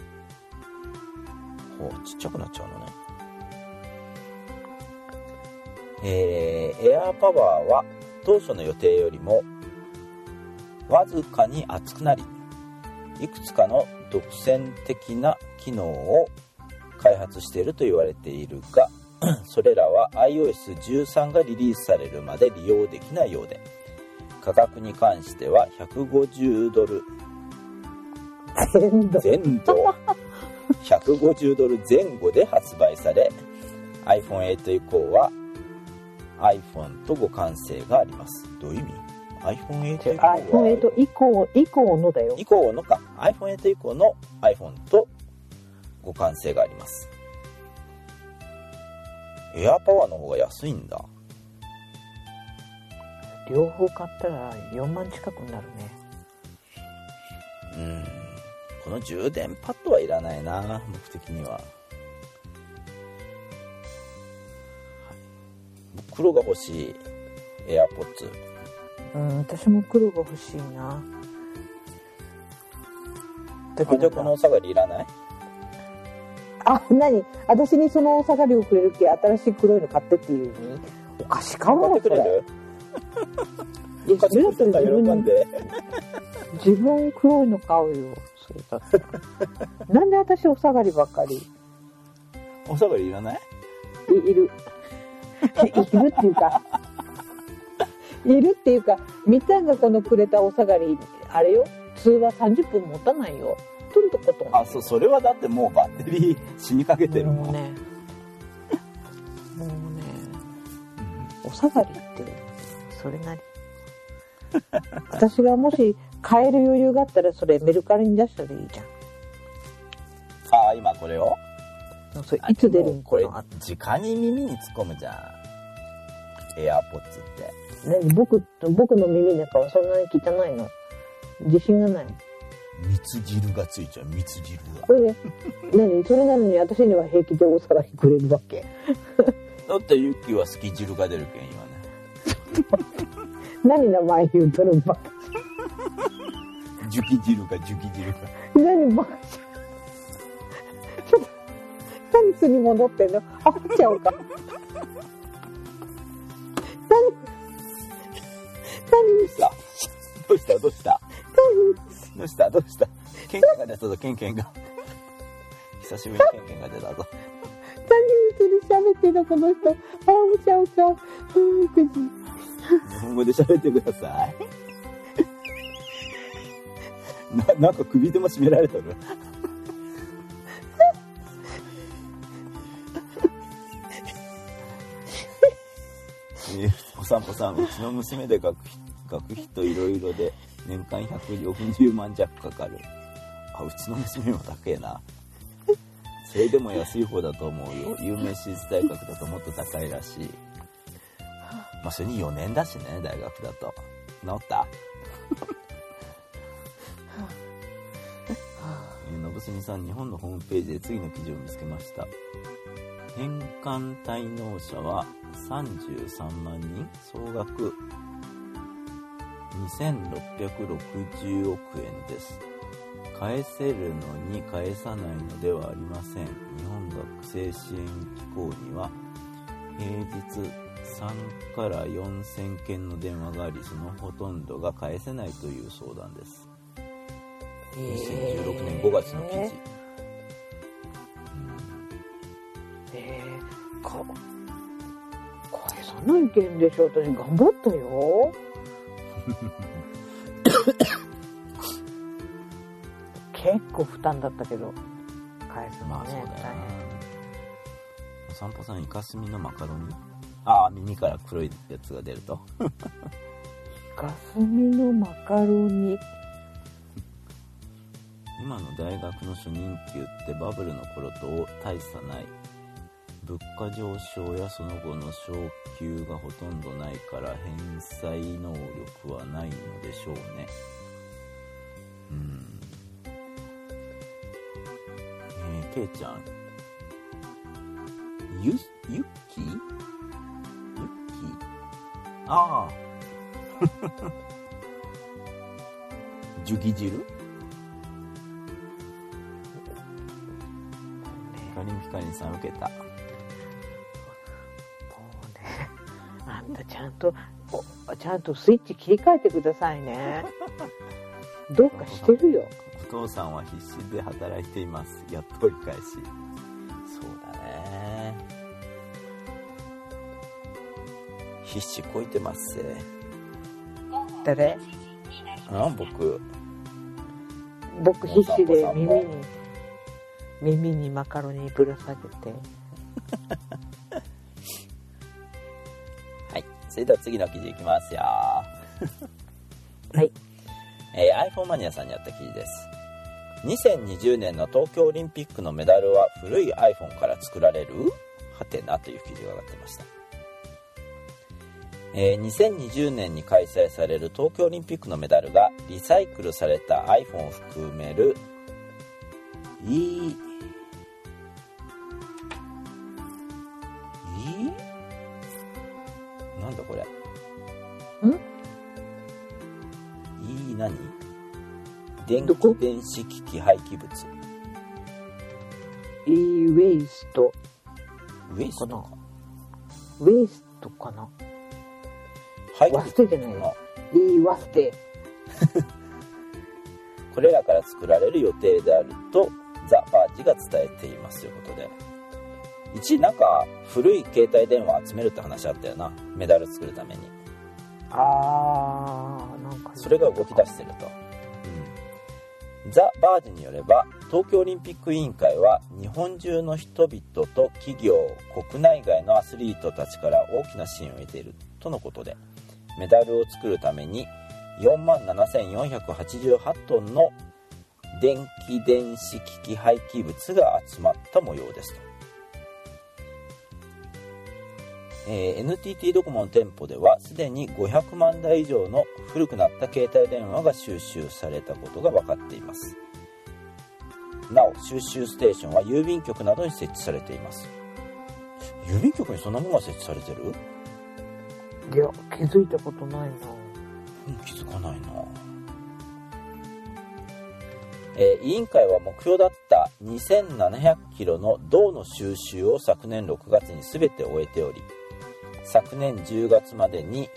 ちっちゃくなっちゃうのね。AirPower は当初の予定よりもわずかに厚くなり、いくつかの独占的な機能を開発していると言われているが、それらは iOS13 がリリースされるまで利用できないようで、 価格に関しては$150前後$150前後で発売され、 iPhone8 以降は iPhone と互換性があります。どういう意味？ iPhone8 以降は iPhone8 以降のだよ。 以降のか。 iPhone8 以降の iPhone と互換性があります。エアパワーの方が安いんだ。 両方買ったら4万近くになるね。 この充電パッドはいらないな、僕的には。黒が欲しい AirPods。 私も黒が欲しいな。 じゃあこのお下がりいらない？ 何？私にそのお下がりをくれるっけ？新しい黒いの買ってっていう意味？おかしかも買ってくれる？ いや、それだったら自分黒いの買うよ。それだったらなんで私お下がりばっかり？ お下がりいらない？ いるっていうかみっちゃんがこのくれたお下がり、あれよ、通話30分持たないよ。取るとこと。 それはだってもうバッテリー死にかけてるもん。もうね、 お下がりってそれなり。私がもし買える余裕があったらそれメルカリに出したらいいじゃん。 今これをそれいつ出るん？ これ直に耳に突っ込むじゃん、エアポッツって。 何？僕の耳の中はそんなに汚いの？自信がない。 蜜汁がついちゃう。蜜汁がこれで何？それなのに私には平気でお下がりくれるわけ？ だってユッキーは好き汁が出るけん今ね。 何名前言うとるんばっかり。ジュキ汁かジュキ汁か。 何ばっかり。ちょっと何巣に戻ってんの？あっちゃうか。 どうしたケンケンが出たぞ。ケンケンが久しぶりにケンケンが出たぞ。 何に喋ってんのこの人。あっちゃうか。 日本語で喋ってください。なんか首でも絞められてる。お散歩さん、うちの娘で学費といろいろで年間140万弱かかる。うちの娘も高えな。それでも安い方だと思うよ。有名私立大学だともっと高いらしい。それに4年だしね、大学だと。治ったのぶすみさん、日本のホームページで次の記事を見つけました。返還滞納者は33万人、総額2660億円です。返せるのに返さないのではありません。日本学生支援機構には平日3から4000件の電話があり、そのほとんどが返せないという相談です。2016年5月の記事。 返さないけんでしょ。私頑張ったよ。結構負担だったけど返すのね。 そうだよね。お散歩さん、イカスミのマカロニ。耳から黒いやつが出ると。 イカスミのマカロニ。 今の大学の初任給ってバブルの頃と大差ない。物価上昇やその後の昇給がほとんどないから返済能力はないのでしょうね。ケイちゃん、ユッキージュギ汁ヒカリンさん受けた。 あんたちゃんとスイッチ切り替えてくださいね。どうかしてるよ。 お父さんは必死で働いています。やっと折り返し。そうだね。必死こいてますぜ。 誰？僕必死で耳にマカロニぶら下げてはい、それでは次の記事いきますよ。 はい、 iPhone マニアさんにあった記事です。2020年の東京オリンピックのメダルは古い iPhone から作られる？はてなという記事が上がってました。2020年に開催される東京オリンピックのメダルがリサイクルされた iPhone を含めるなんだこれ？何？電子機器廃棄物。 ウェイストかな。ワステじゃないの。ワステ。 これらから作られる予定であるとザ・バージが伝えていますということで、一なんか古い携帯電話集めるって話あったよな、メダル作るために。 なんかそれが動き出してると。ザ・バージによれば東京オリンピック委員会は日本中の人々と企業、国内外のアスリートたちから大きな支援を得ているとのことで、メダルを作るために47,488 トンの電子機器廃棄物が集まった模様ですと。NTT ドコモの店舗ではすでに500万台以上の古くなった携帯電話が収集されたことが分かっています。なお収集ステーションは郵便局などに設置されています。郵便局にそんなものが設置されてる？ いや、気づいたことないな。 気づかないな。委員会は目標だった2700キロの銅の収集を昨年6月に全て終えており、昨年10月までに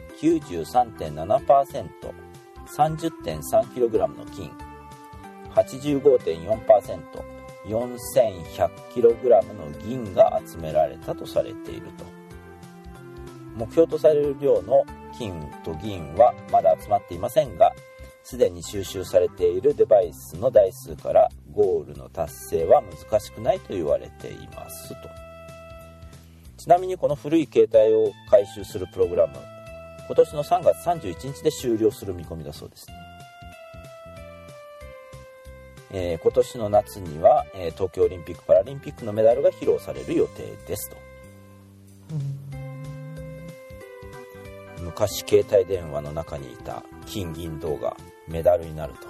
93.7%、30.3kg の金、85.4%、4100kg の銀が集められたとされていると。目標とされる量の金と銀はまだ集まっていませんが、すでに収集されているデバイスの台数からゴールの達成は難しくないと言われていますと。ちなみにこの古い携帯を回収するプログラム、今年の3月31日で終了する見込みだそうですね。今年の夏には、東京オリンピック・パラリンピックのメダルが披露される予定ですと。昔携帯電話の中にいた金銀銅がメダルになると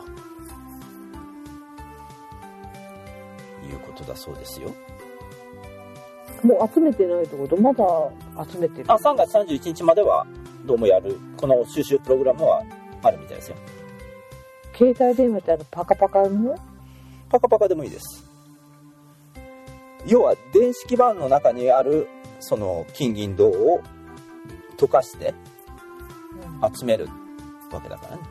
いうことだそうですよ。 もう集めてないってこと？まだ集めてる ？3月31日まではどうもやる、この収集プログラムはあるみたいですよ。 携帯電話ってパカパカの？ パカパカでもいいです。要は電子基板の中にあるその金銀銅を溶かして集めるわけだからね。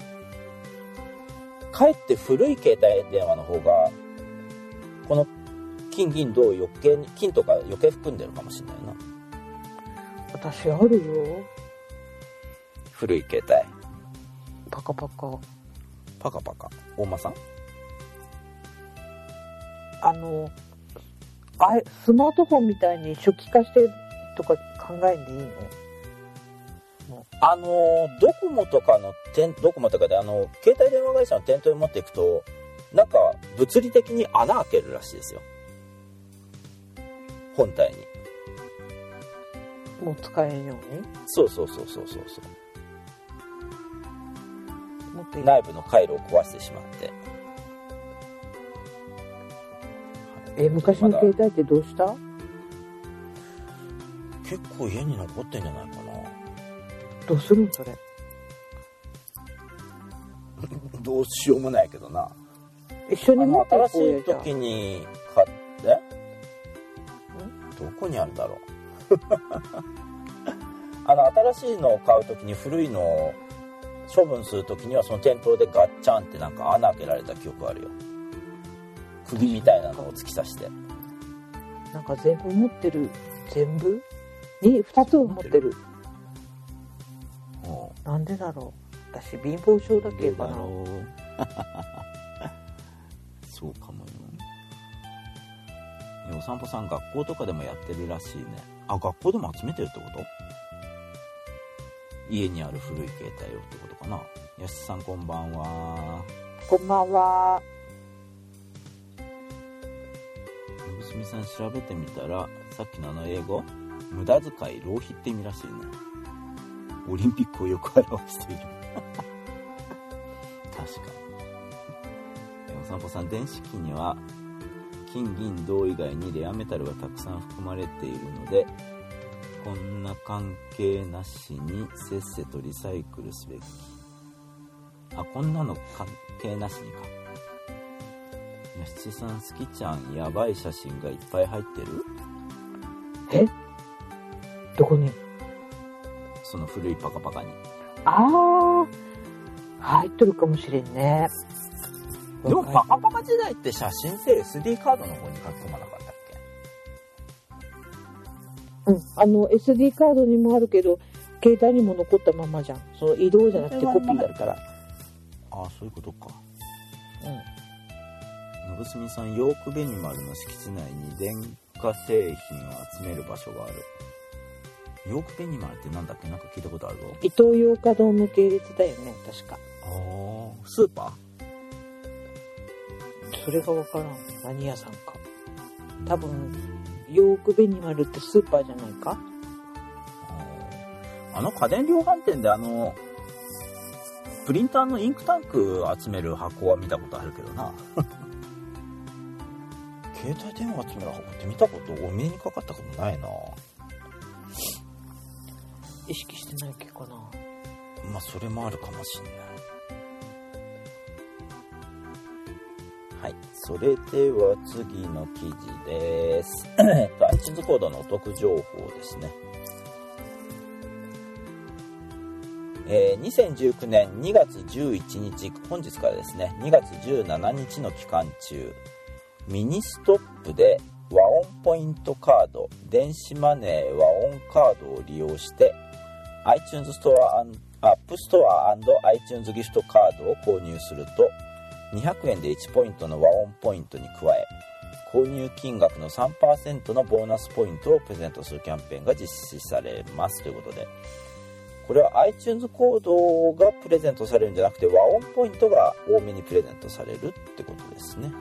かえって古い携帯電話の方がこの金銀銅を余計に金とか余計含んでるかもしれないな。 私あるよ、 古い携帯。 パカパカパカパカ。大間さん、 スマートフォンみたいに初期化してとか考えんでいいの？ ドコモとかで携帯電話会社の店頭に持っていくとなんか物理的に穴開けるらしいですよ、本体に。 もう使えんように？ そう内部の回路を壊してしまって。 昔の携帯ってどうした？ 結構家に残ってんじゃないかな。 どうするんそれ？ どうしようもないけどな。 一緒に持ってこう新しい時に買って、どこにあるんだろう。新しいのを買う時に古いのを処分する時にはその店頭でガッチャンってなんか穴開けられた記憶あるよ。釘みたいなのを突き刺して。 なんか全部持ってる。全部？2つを持ってる。なんでだろ私貧乏症だけかな。 そうかもよ。お散歩さん学校とかでもやってるらしいね。あ、学校でも集めてるってこと？家にある古い携帯をってことかな。やしさんこんばんは。 こんばんは。 のぶすみさん調べてみたら、さっきの英語、無駄遣い浪費って意味らしいね。オリンピックをよく表している。確かに。お散歩さん、電子機には金銀銅以外にレアメタルがたくさん含まれているので、こんな関係なしにせっせとリサイクルすべき。あ、こんなの関係なしにか。やしさん、すきちゃんやばい写真がいっぱい入ってる？ え？どこに？ その古いパカパカに。 ああ、入ってるかもしれんね。 でもパカパカ時代って写真って SD カードの方に書き込まなかったっけ？ SD カードにもあるけど、携帯にも残ったままじゃん。その移動じゃなくてコピーだから。 ああ、そういうことか。 うん。 のぶすみさん、ヨークベニマルの敷地内に電化製品を集める場所がある。ヨークベニマルってなんだっけ？なんか聞いたことあるぞ。 イトーヨーカドーの系列だよね、確か。 ああ、スーパそれがわからん。何屋さんか。多分、ヨークベニマルってスーパーじゃないか？ 家電量販店でプリンターのインクタンク集める箱は見たことあるけどな。携帯電話集める箱って見たことお目にかかったことないな。 意識してないっけかな。 まあそれもあるかもしんない。はい、それでは次の記事です。iTunes コードのお得情報ですね。2019年2月11日、本日からですね、2月17日の期間中、ミニストップで和音ポイントカード、電子マネー和音カードを利用して、iTunes ストア、App Store & iTunes ギフトカードを購入すると、200円で1ポイントの和音ポイントに加え、購入金額の 3% のボーナスポイントをプレゼントするキャンペーンが実施されますということで、これは iTunes コードがプレゼントされるんじゃなくて、和音ポイントが多めにプレゼントされるってことですね。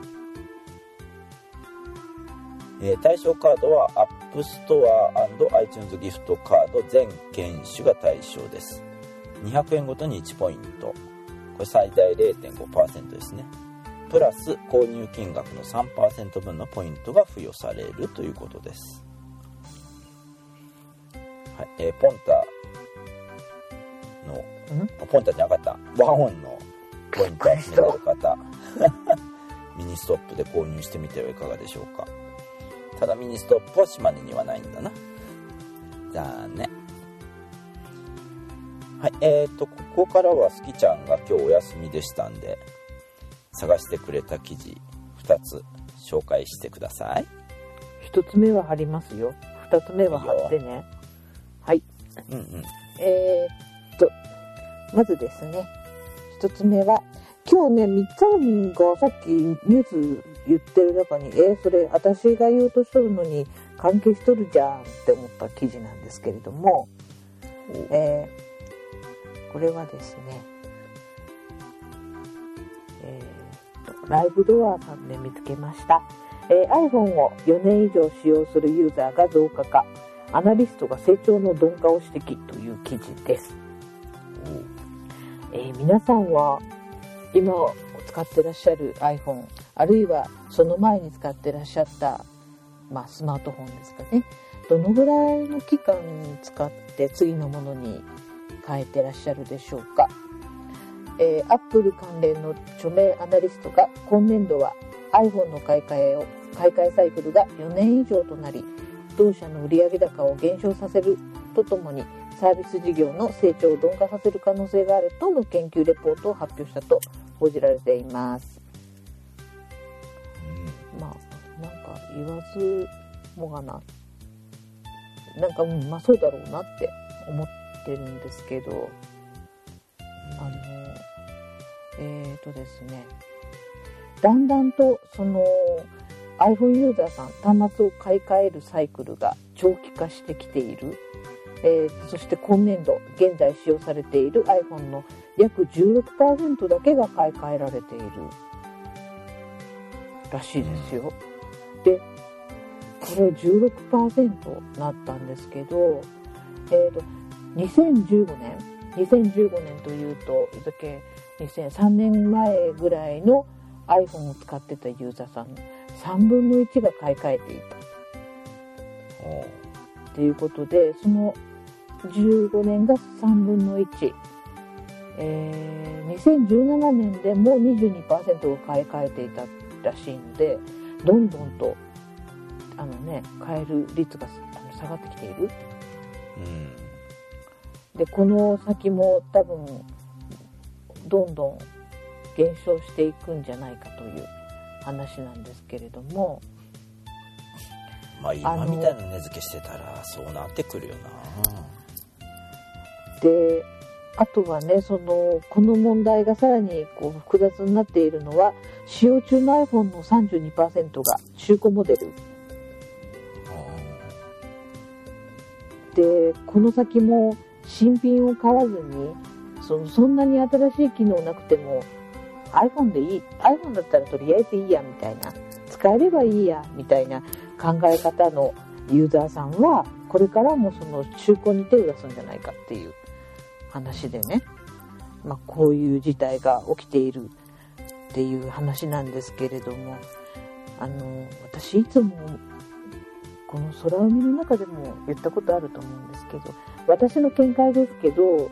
対象カードは App Store & iTunes ギフトカード全犬種が対象です。200円ごとに1ポイント。これ最大 0.5% ですね。プラス購入金額の 3% 分のポイントが付与されるということです。はい、ポンタじゃなかった。和音のポイント集められる方、ミニストップで購入してみてはいかがでしょうか。ただミニストップは島根にはないんだな。残念。はい、ここからはすきちゃんが今日お休みでしたんで、探してくれた記事2つ紹介してください。 1つ目は貼りますよ。2つ目は貼ってね。はい。 うんうん。 まずですね、1つ目は、今日ね、みっちゃんがさっきニュース言ってる中に、それ私が言おうとしとるのに関係しとるじゃんって思った記事なんですけれども、これはですね、ライブドアさんで見つけました。iPhone を4年以上使用するユーザーが増加か、アナリストが成長の鈍化を指摘という記事です。皆さんは今使ってらっしゃる iPhone、 あるいはその前に使ってらっしゃった、スマートフォンですかね、どのぐらいの期間使って次のものに変えてらっしゃるでしょうか。Apple 関連の著名アナリストが、今年度は iPhone の買い替えサイクルが4年以上となり、同社の売上高を減少させるとともにサービス事業の成長を鈍化させる可能性があるとの研究レポートを発表したと報じられています。なんか言わずもがな、そうだろうなって思ってるんですけど、 ですね、だんだんとその iPhone ユーザーさん端末を買い替えるサイクルが長期化してきている。そして今年度現在使用されている iPhone の約 16% だけが買い替えられているらしいですよ。で、これ 16% なったんですけど、2015年というと2003年前ぐらいの iPhone を使ってたユーザーさん3分の1が買い替えていたということで、その15年が3分の1、2017年でも 22% が買い替えていたらしいので、どんどんと買える率が下がってきている。で、この先も多分どんどん減少していくんじゃないかという話なんですけれども、 まあ今みたいな値付けしてたらそうなってくるよな。 で、あとはね、この問題がさらに複雑になっているのは、使用中の iPhone の 32% が中古モデルで、この先も新品を買わずにそんなに新しい機能なくても iPhone でいい、 iPhone だったらとりあえずいいやみたいな、使えればいいやみたいな考え方のユーザーさんはこれからもその中古に手を出すんじゃないかっていう話でね、こういう事態が起きているっていう話なんですけれども、私いつもこの空海の中でも言ったことあると思うんですけど、私の見解ですけど、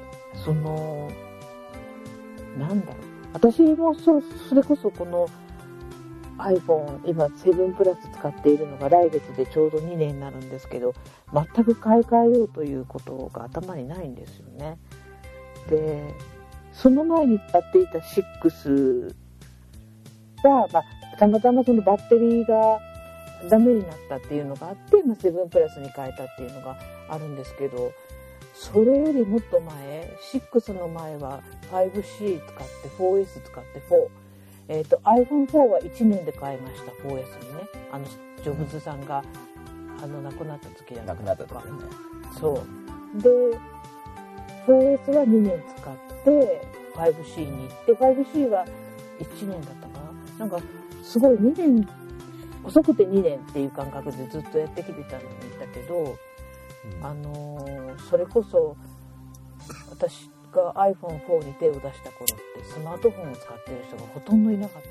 私もそれこそこの iPhone 今7プラス使っているのが来月でちょうど2年になるんですけど、全く買い替えようということが頭にないんですよね。で、その前に使っていた6が、たまたまそのバッテリーがダメになったっていうのがあって、7プラスに変えたっていうのがあるんですけど、それよりもっと前、6の前は 5C 使って 4S 使って4、iPhone4 は1年で買いました。 4S にね、ジョブズさんが亡くなった時だったとか、 亡くなった時ね。 そうで 4S は2年使って 5C に行って、 5C は1年だったかな、なんかすごい2年遅くて2年っていう感覚でずっとやってきてたんだけど、それこそ私が iPhone4 に手を出した頃ってスマートフォンを使ってる人がほとんどいなかった。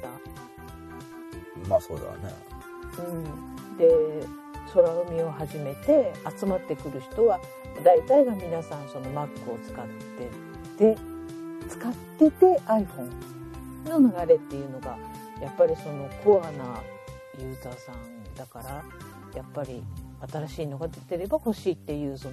そうだね。 で、空海を始めて集まってくる人は大体が皆さんその Mac を使ってて iPhone の流れっていうのがやっぱりそのコアなユーザーさんだから、やっぱり新しいのが出てれば欲しいっていう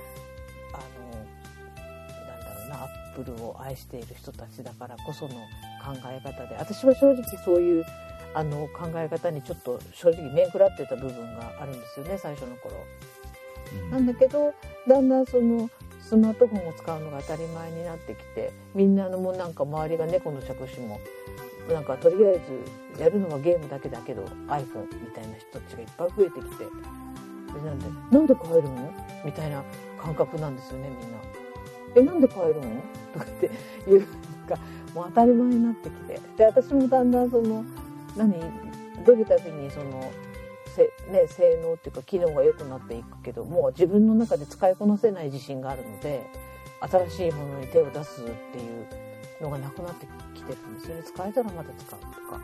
アップルを愛している人たちだからこその考え方で、私は正直そういう考え方にちょっと正直面食らってた部分があるんですよね、最初の頃。なんだけどだんだんそのスマートフォンを使うのが当たり前になってきて、みんなもうなんか周りが猫の着手もなんかとりあえずやるのはゲームだけだけど iPhone みたいな人たちがいっぱい増えてきて、なんで買えるのみたいな感覚なんですよね、みんな。なんで買えるのとかっていうのがもう当たり前になってきて、で私もだんだん出るたびに性能っていうか機能が良くなっていくけど、もう自分の中で使いこなせない自信があるので、新しいものに手を出すっていうのがなくなってきてるんですよね。使えたらまた使うとか。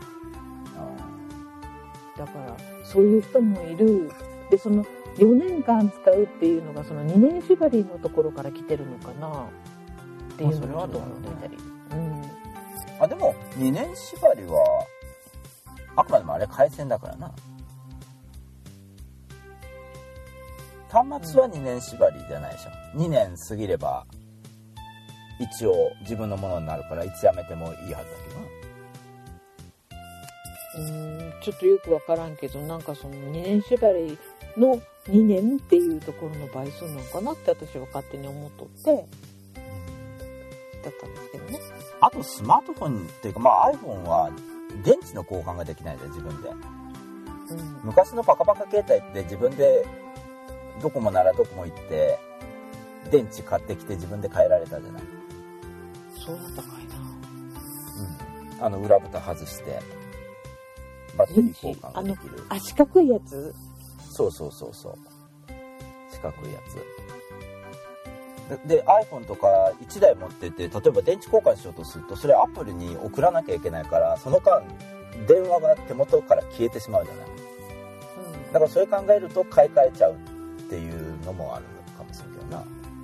だからそういう人もいる。で、その4年間使うっていうのがその2年縛りのところから来てるのかなっていうのはちょっと思っていたり。 でも2年縛りはあくまでもあれ回線だからな。端末は2年縛りじゃないでしょ。2年過ぎれば一応自分のものになるから、いつやめてもいいはずだけど。 ちょっとよくわからんけど、なんかその2年縛りの2年っていうところの倍数なのかなって私は勝手に思っとってだったんですけどね。 あとスマートフォンっていうか、iPhone は電池の交換ができないで、自分で。昔のパカパカ携帯って自分でドコモならドコモ行って電池買ってきて自分で変えられたじゃない。 そうだったかいな。 裏蓋外してバッテリー交換ができる。 四角いやつ。 そう四角いやつで iPhone とか1台持ってて、例えば電池交換しようとするとそれアップルに送らなきゃいけないから、その間電話が手元から消えてしまうじゃない。だからそれ考えると買い替えちゃうっていうのもあるかもしれんけどな。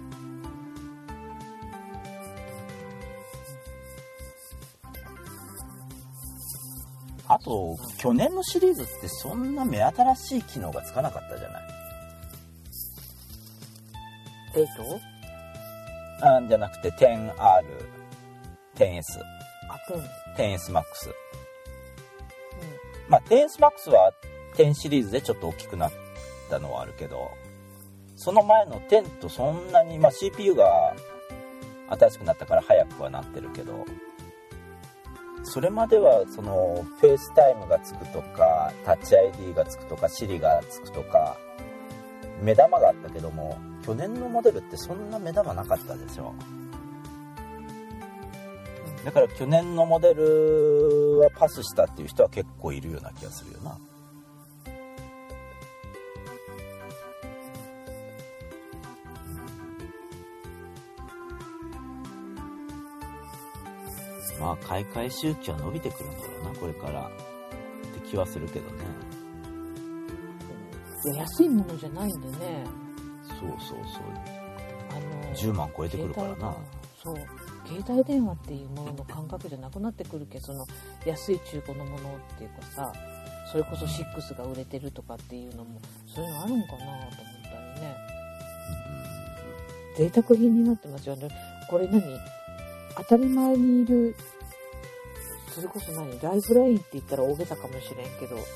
あと去年のシリーズってそんな目新しい機能がつかなかったじゃない。じゃなくて 10R、10S、10S Max。10S Max は10シリーズでちょっと大きくなったのはあるけど、その前の10とそんなに、CPU が新しくなったから早くはなってるけど、それまではそのフェイスタイムがつくとかタッチ ID がつくとか Siri がつくとか目玉があったけども、去年のモデルってそんな目玉なかったでしょ。だから去年のモデルはパスしたっていう人は結構いるような気がするよな。買い替え周期は伸びてくるんだろうな、これからって気はするけどね。 安いものじゃないんでね。 そう10万超えてくるからな。 そう携帯電話っていうものの感覚じゃなくなってくるけど、その安い中古のものっていうかさ、それこそ6が売れてるとかっていうのもそういうのあるのかなと思ったりね。贅沢品になってますよね。これ当たり前にいる、それこそライフラインって言ったら大げさかもしれんけど、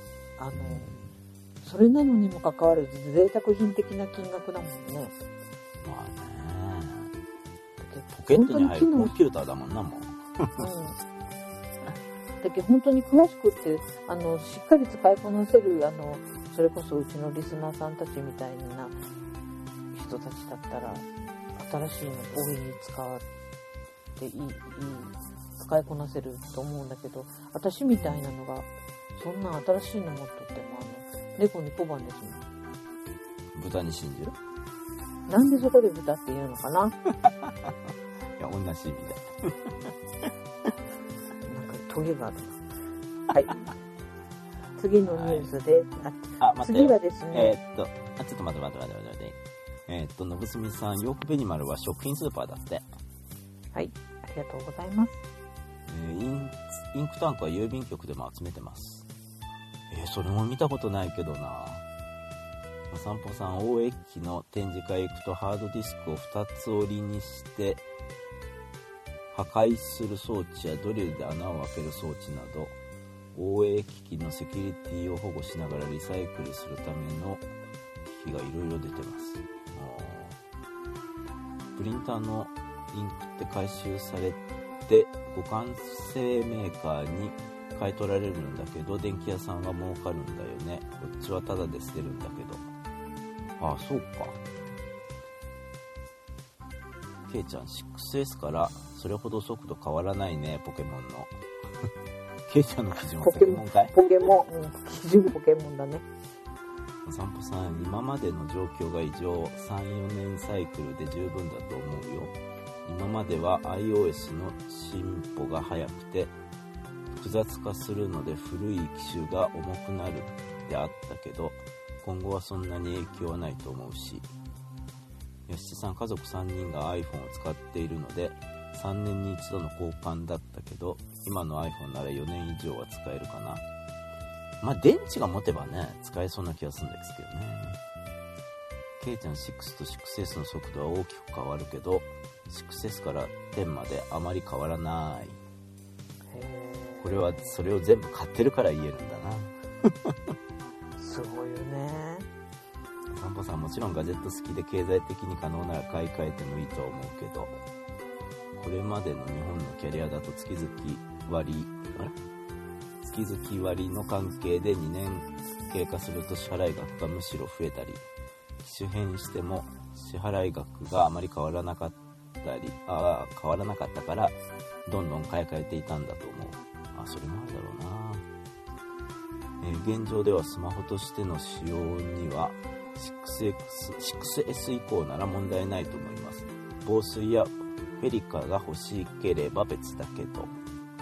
それなのにもかかわらず贅沢品的な金額だもんね。 ポケットに入るコンピューターだもんな、もう。 だけど本当に詳しくってしっかり使いこなせるそれこそうちのリスナーさんたちみたいな人たちだったら新しいの大いに使っていい使いこなせると思うんだけど、私みたいなのがそんな新しいの持っとっても猫に小判ですもん。 豚に信じる？ なんでそこで豚って言うのかな。 いや、同じ意味で。 なんかトゲがあるな。はい。次のニュースで、次はですね。 ちょっと待って。のぶすみさん、ヨークベニマルは食品スーパーだって。 はい、ありがとうございます。 インクタンクは郵便局でも集めてます。それも見たことないけどな。散歩さん、大駅の展示会行くとハードディスクを2つ折りにして破壊する装置やドリルで穴を開ける装置など、大駅機器のセキュリティを保護しながらリサイクルするための機器がいろいろ出てます。プリンターのインクって回収されて互換性メーカーに買い取られるんだけど、電気屋さんは儲かるんだよね。こっちはタダで捨てるんだけど。そうか。ケイちゃん、6S からそれほど速度変わらないね、ポケモンの。ケイちゃんの基準はポケモンかい？ ポケモン、基準ポケモンだね。 お散歩さん、今までの状況が異常、3、4年サイクルで十分だと思うよ。今までは iOS の進歩が早くて複雑化するので古い機種が重くなるってあったけど、今後はそんなに影響はないと思うし、吉地さん、家族3人が iPhone を使っているので3年に一度の交換だったけど、今の iPhone なら4年以上は使えるかな。電池が持てばね、使えそうな気がするんですけどね。ケイちゃん、6と 6S の速度は大きく変わるけど 6S から10まであまり変わらない。これはそれを全部買ってるから言えるんだな。 すごいよね。 散歩さん、もちろんガジェット好きで経済的に可能なら買い替えてもいいとは思うけど、 これまでの日本のキャリアだと月々割の関係で2年経過すると支払い額がむしろ増えたり、機種変しても支払い額があまり変わらなかったからどんどん買い替えていたんだと思う。それもあるだろうな。現状ではスマホとしての使用には 6S 以降なら問題ないと思います。防水やフェリカが欲しければ別だけど。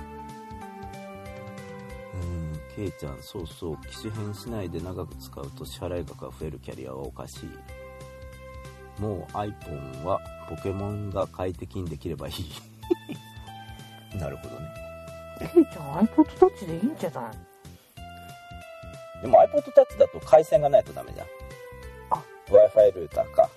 ケイちゃん、そうそう、機種変しないで長く使うと支払い額が増えるキャリアはおかしい。もう iPhone はポケモンが快適にできればいい。なるほどね。 ケイちゃん iPod Touch でいいんじゃない？ でも iPod Touch だと回線がないとダメじゃん。Wi-Fi ルーターか。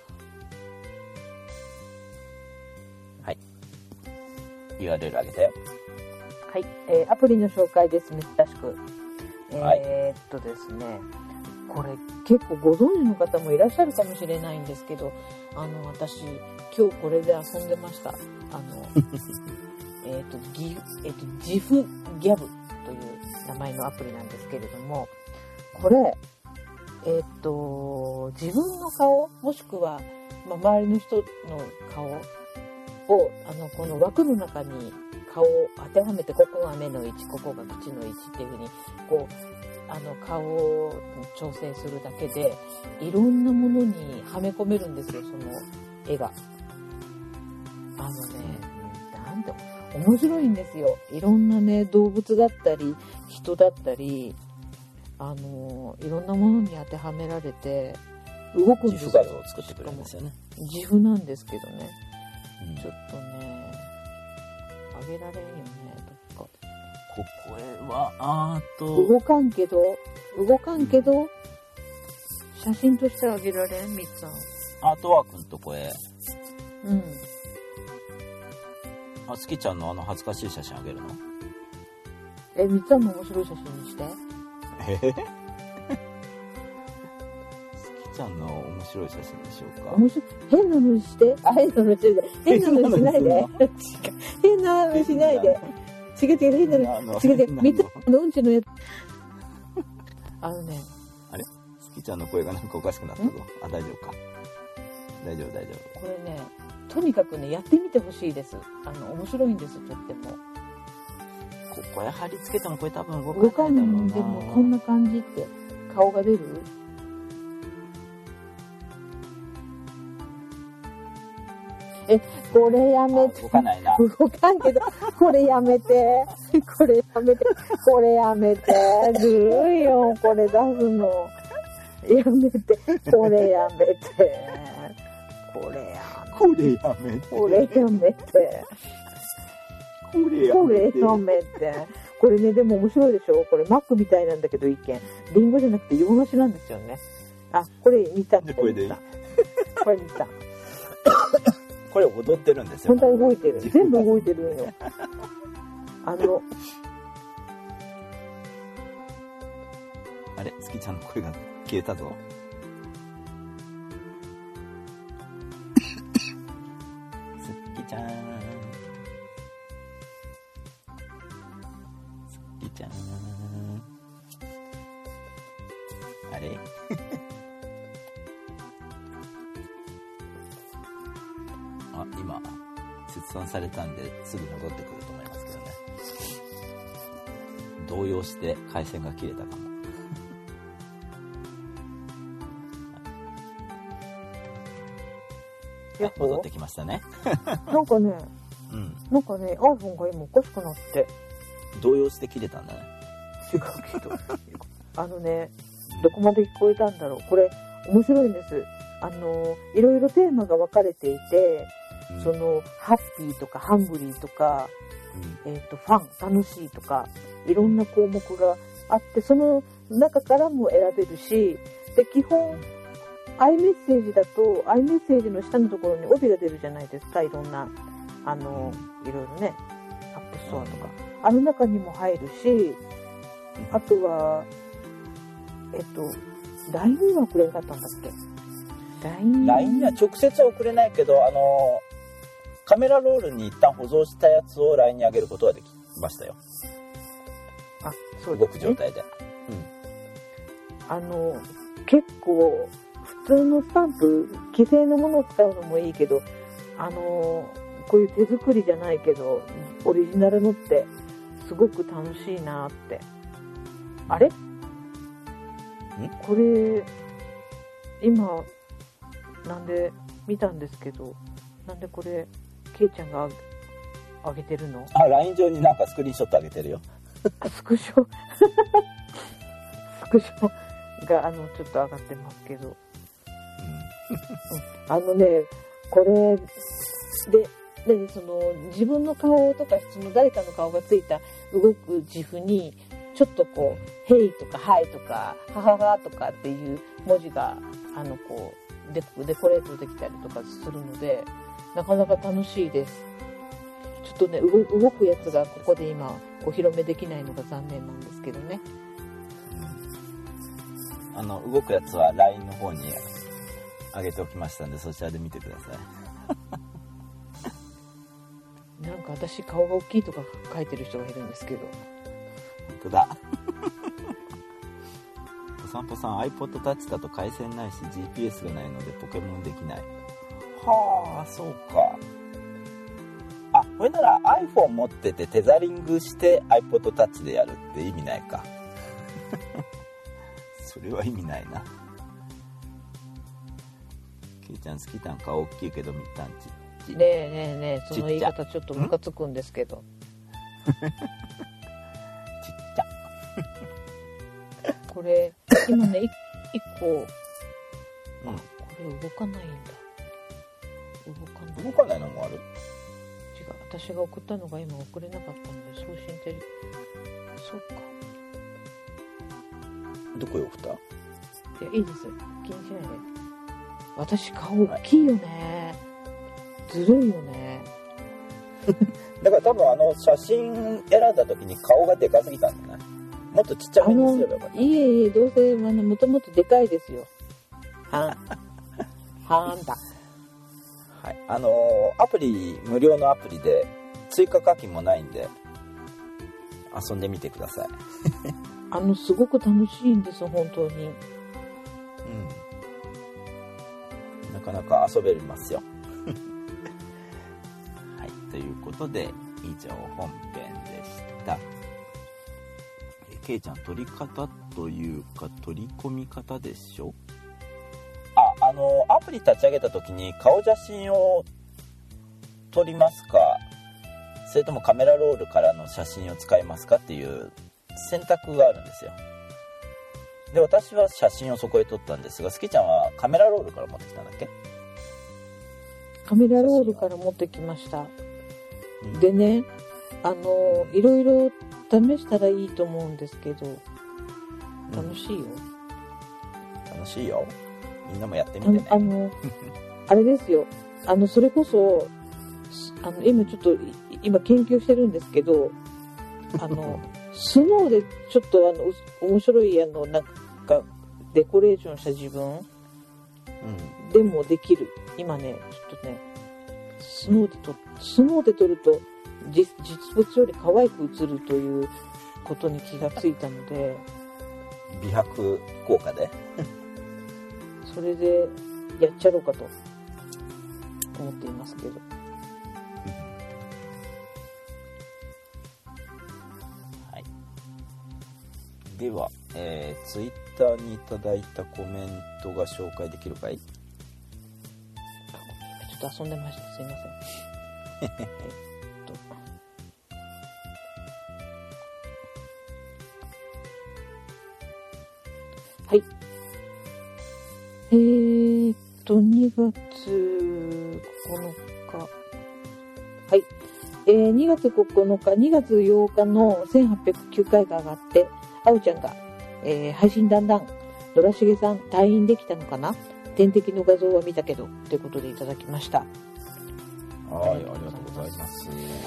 はい。URL あげたよ。 はい、アプリの紹介です。珍しく。ですね、これ結構ご存知の方もいらっしゃるかもしれないんですけど、私今日これで遊んでました。ジフギャブという名前のアプリなんですけれども、これ自分の顔もしくは、周りの人の顔をこの枠の中に顔を当てはめて、ここが目の位置、ここが口の位置っていう風にこう顔を調整するだけでいろんなものにはめ込めるんですよ、その絵が。なんて面白いんですよ。いろんなね、動物だったり人だったりいろんなものに当てはめられて動くんですよ。 自負画像を作ってくれるんですよね。 自負なんですけどね、ちょっとねあげられんよね、どっかで。 ここへは動かんけど写真としてあげられん。みっつぁんアートワークのとこへ。スキちゃんの恥ずかしい写真あげるの？ みっつぁんも面白い写真にして。 スキちゃんの面白い写真でしょうか。 変なのにして。変なのにしないで。変なのにしないで。違う、変なの。違う、みっつぁんのうんちのやつ。 あれ？スキちゃんの声がなんかおかしくなったぞ。大丈夫か。大丈夫。 これね、とにかくね、やってみてほしいです。面白いんです、とっても。 ここへ貼り付けてもこれ多分動かないだろうな。でもこんな感じって顔が出る？これやめて。 動かないな。 動かんけど、これやめて。ずるいよ、これ出すの。やめて。これやめて。これね、でも面白いでしょ。これマックみたいなんだけど、一見リンゴじゃなくて洋梨なんですよね。これ見た。これ見た。 これ踊ってるんですよ。 本当に動いてる。全部動いてるよ。 あれ、スキちゃんの声が消えたぞ。スキちゃん。あれ今切断されたんですぐ戻ってくると思いますけどね。動揺して回線が切れたかも。戻ってきましたね。 なんかね、iPhone が今おかしくなって動揺して切れたんだね。 違うけどどこまで聞こえたんだろう。これ面白いんです。いろいろテーマが分かれていて、ハッピーとかハングリーとか、ファン、楽しいとか、いろんな項目があって、その中からも選べるし、で、基本、iMessage だと、iMessage の下のところに帯が出るじゃないですか、いろんな、いろいろね、アップストアとか。中にも入るし、あとは、LINE には送れなかったんだっけ？ LINE には直接は送れないけど、 カメラロールに一旦保存したやつを LINE に上げることができましたよ。 あ、そうですね。 動く状態で。 結構普通のスタンプ、既製のものを使うのもいいけど、こういう手作りじゃないけどオリジナルのってすごく楽しいなって。あれ？これ今なんで見たんですけど、なんでこれケイちゃんが上げてるの？ あ、LINE 上になんかスクリーンショット上げてるよ。 スクショスクショがちょっと上がってますけど、これでその自分の顔とかその誰かの顔がついた動く自負にちょっとこう「ヘイ」とか「ハイ」とか「ハハハ」とかっていう文字がこうデコレートできたりとかするので、なかなか楽しいです。ちょっとね動くやつがここで今お披露目できないのが残念なんですけどね。 動くやつは LINE の方に上げておきましたんで、そちらで見てください。 なんか私顔が大きいとか書いてる人がいるんですけど。 本当だ。お散歩さん iPod Touch だと回線ないし GPS がないのでポケモンできない。はあ、そうか。あ、これなら iPhone 持っててテザリングして iPod Touch でやるって意味ないか。それは意味ないな。ケイちゃん好きたん顔大きいけどみったんち。 ねえその言い方ちょっとムカつくんですけど。 ちっちゃ。 これ今ね1個、これ動かないんだ。 動かないのもある？ 違う、私が送ったのが今送れなかったので送信ってそうか。 どこへ送った？ いや、いいです、気にしないで。私顔大きいよね、ずるいよね。 だから多分写真選んだ時に顔がでかすぎたんじゃない？もっとちっちゃめにすればよかった。 いえどうせもともとでかいですよ。はんだ。 はい、アプリ無料のアプリで追加課金もないんで遊んでみてください。 すごく楽しいんです本当に。 なかなか遊べますよ。はい、ということで以上本編でした。ケイちゃん、撮り方というか取り込み方でしょ？アプリ立ち上げた時に顔写真を撮りますか、それともカメラロールからの写真を使いますかっていう選択があるんですよ。で、私は写真をそこへ撮ったんですが、スキちゃんはカメラロールから持ってきたんだっけ？ カメラロールから持ってきました。でね、いろいろ試したらいいと思うんですけど、楽しいよ。 楽しいよ。みんなもやってみてね。 あれですよ。それこそ今研究してるんですけど、スノーでちょっと面白いなんかデコレーションした自分、でもできる。今ねちょっとねスノーで撮ると実物より可愛く映るということに気がついたので、 美白効果でそれでやっちゃろうかと思っていますけど。 はい。では、ツイッターにいただいたコメントが紹介できるかい？ ちょっと遊んでました。すいません。はい。2月9日。はい。2月9日、2月8日の1809回が上がって、あおちゃんが、配信だんだん、野良重さん退院できたのかな？点滴の画像は見たけど、ということでいただきました。 はい、ありがとうございます。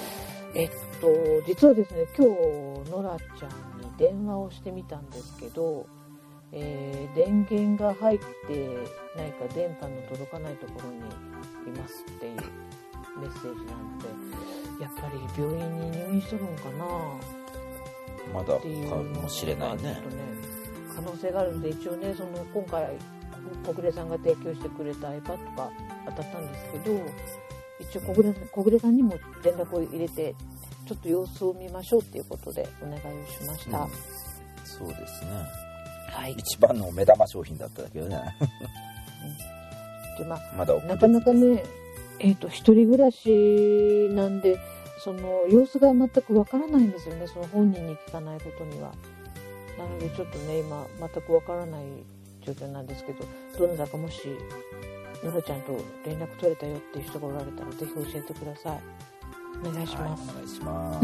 実はですね、今日、ノラちゃんに電話をしてみたんですけど、電源が入ってないか電波の届かないところにいますっていうメッセージなので、やっぱり病院に入院しとるのかなまだっていうかもしれないね。 可能性があるので、一応ね、今回小暮さんが提供してくれた iPad が当たったんですけど、一応小暮さんにも連絡を入れて、ちょっと様子を見ましょうっていうことでお願いをしました。 そうですね。 はい。 一番の目玉商品だったけどね。 で、まだなかなかね、一人暮らしなんで、様子が全くわからないんですよね、本人に聞かないことには。なのでちょっとね、今全くわからない状況なんですけど、どなたかもしノラちゃんと連絡取れたよっていう人がおられたら、ぜひ教えてください。お願いします。 お願いします。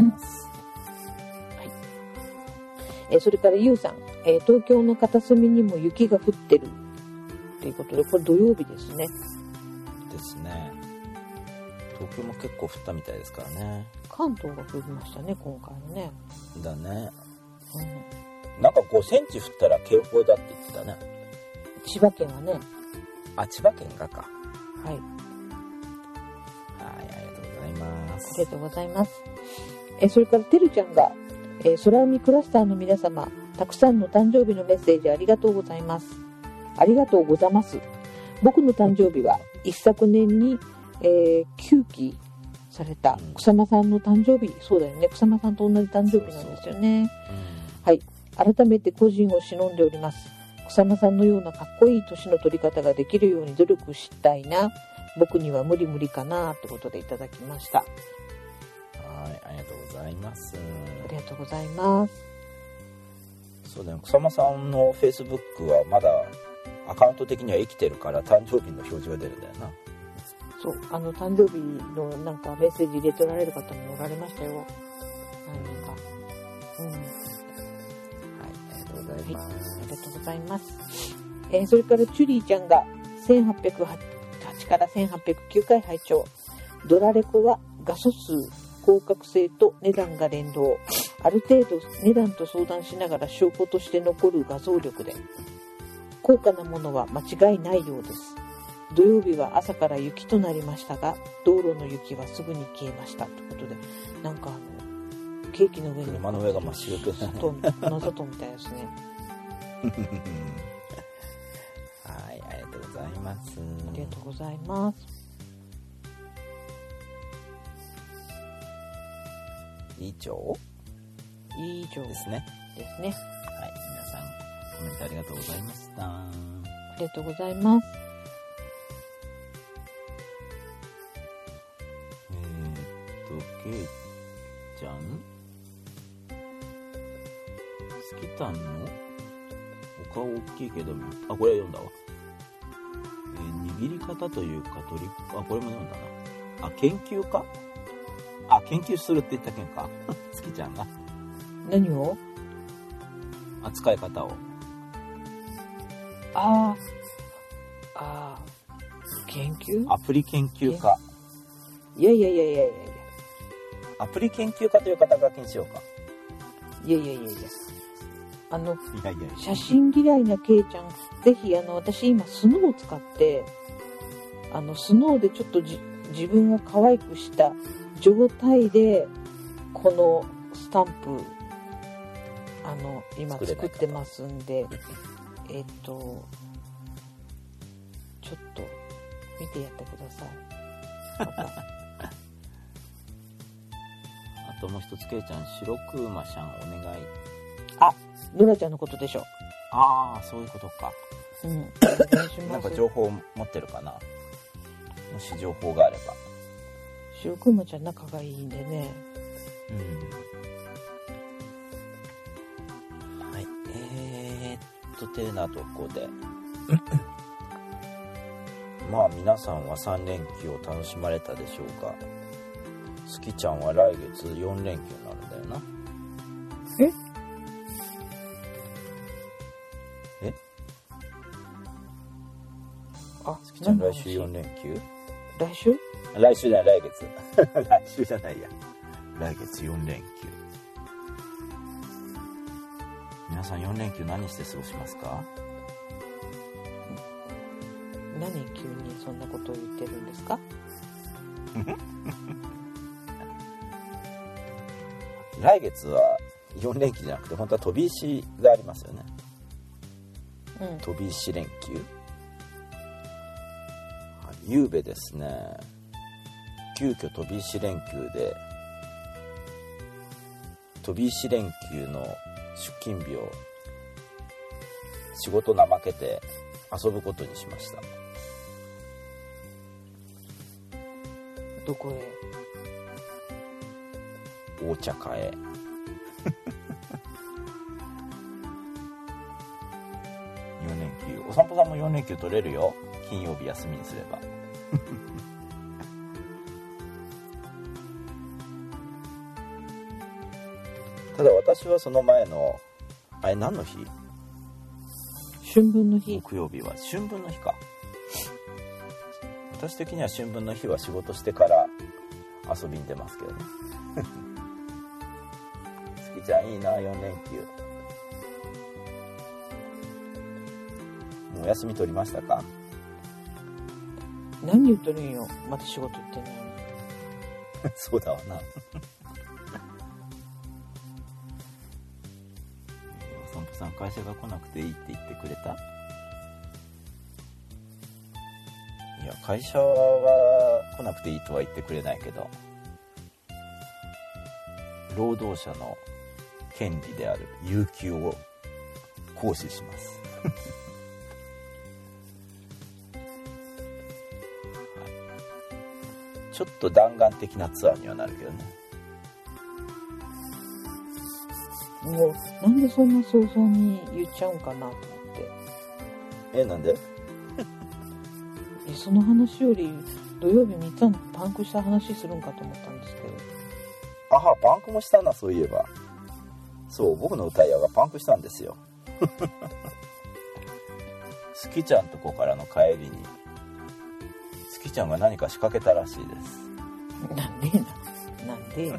はい。それからゆうさん、東京の片隅にも雪が降ってるということで、これ土曜日ですね。 ですね。東京も結構降ったみたいですからね。 関東が降りましたね、今回のね。 だね。なんか5センチ降ったら警報だって言ってたね。 千葉県はね。 千葉県がか。 はい。 ありがとうございます。 ありがとうございます。それからてるちゃんが、空海クラスターの皆様、たくさんの誕生日のメッセージありがとうございます。ありがとうございます。僕の誕生日は一昨年に、9期された草間さんの誕生日、そうだよね、草間さんと同じ誕生日なんですよね。はい。改めて個人を忍んでおります。草間さんのようなかっこいい年の取り方ができるように努力したいな。僕には無理かなってことでいただきました。はい、 ありがとうございます。 ありがとうございます。 そうだね、草間さんの Facebook はまだアカウント的には生きてるから誕生日の表示が出るんだよな。 そう、誕生日のなんかメッセージ入れておられる方もおられましたよ。何人か。 はい、ありがとうございます。 はい、ありがとうございます。それからチュリーちゃんが1808から1809回拝聴。ドラレコは画素数、広角性と値段が連動。ある程度値段と相談しながら証拠として残る画像力で高価なものは間違いないようです。土曜日は朝から雪となりましたが、道路の雪はすぐに消えましたということで、なんかケーキの上に車の上が真っ白くの里みたいですね。 はい、ありがとうございます。 ありがとうございます。 以上ですね。ですね。 はい、皆さんコメントありがとうございました。 ありがとうございます。 ケイちゃん、スキタンのお顔大きいけど、これは読んだわ。握り方というかこれも読んだな。研究家？研究するって言ったけんか。スキちゃんが。 何を？ 使い方を。 研究？ アプリ研究家。 いや。 アプリ研究家という肩書きにしようか。 いや。写真嫌いなケイちゃん、ぜひ私今スノーを使って、スノーでちょっと自分を可愛くした状態で、このスタンプ、今作ってますんで、ちょっと見てやってください。またあともう一つ、ケイちゃん、白クーマシャンお願い。 ノラちゃんのことでしょ。 そういうことか。 お願いします。 なんか情報持ってるかな。もし情報があれば。 白クーマちゃん仲がいいんでね。 はい。てなとこで。まあ皆さんは3連休を楽しまれたでしょうか。スキちゃんは来月4連休になるんだよな。スキちゃん来週4連休？ 来週じゃない、来月。来週じゃないや。来月4連休。皆さん4連休何して過ごしますか？ 何急にそんなことを言ってるんですか？ 来月は4連休じゃなくて本当は飛び石がありますよね、飛び石連休。ゆうべですね、急遽飛び石連休で飛び石連休の出勤日を仕事怠けて遊ぶことにしました。 どこへ？ 大茶会へ。4連休、お散歩さんも4連休取れるよ、金曜日休みにすれば。ただ私はその前のあれ何の日？ 春分の日。 木曜日は春分の日か。私的には春分の日は仕事してから遊びに出ますけどね。月ちゃんいいな、4連休。もうお休み取りましたか？ 何言っとるんよ、また仕事行ってんのに。 そうだわな。お散歩さん、会社が来なくていいって言ってくれた？いや、会社は来なくていいとは言ってくれないけど、労働者の権利である有給を行使します。ちょっと弾丸的なツアーにはなるけどね。 もうなんでそんな早々に言っちゃうんかなと思って。 なんで？ その話より土曜日みっつんパンクした話するんかと思ったんですけど。 あ、パンクもしたな、そういえば。そう、僕のタイヤがパンクしたんですよ。スキちゃんとこからの帰りにスキちゃんが何か仕掛けたらしいです。 なんで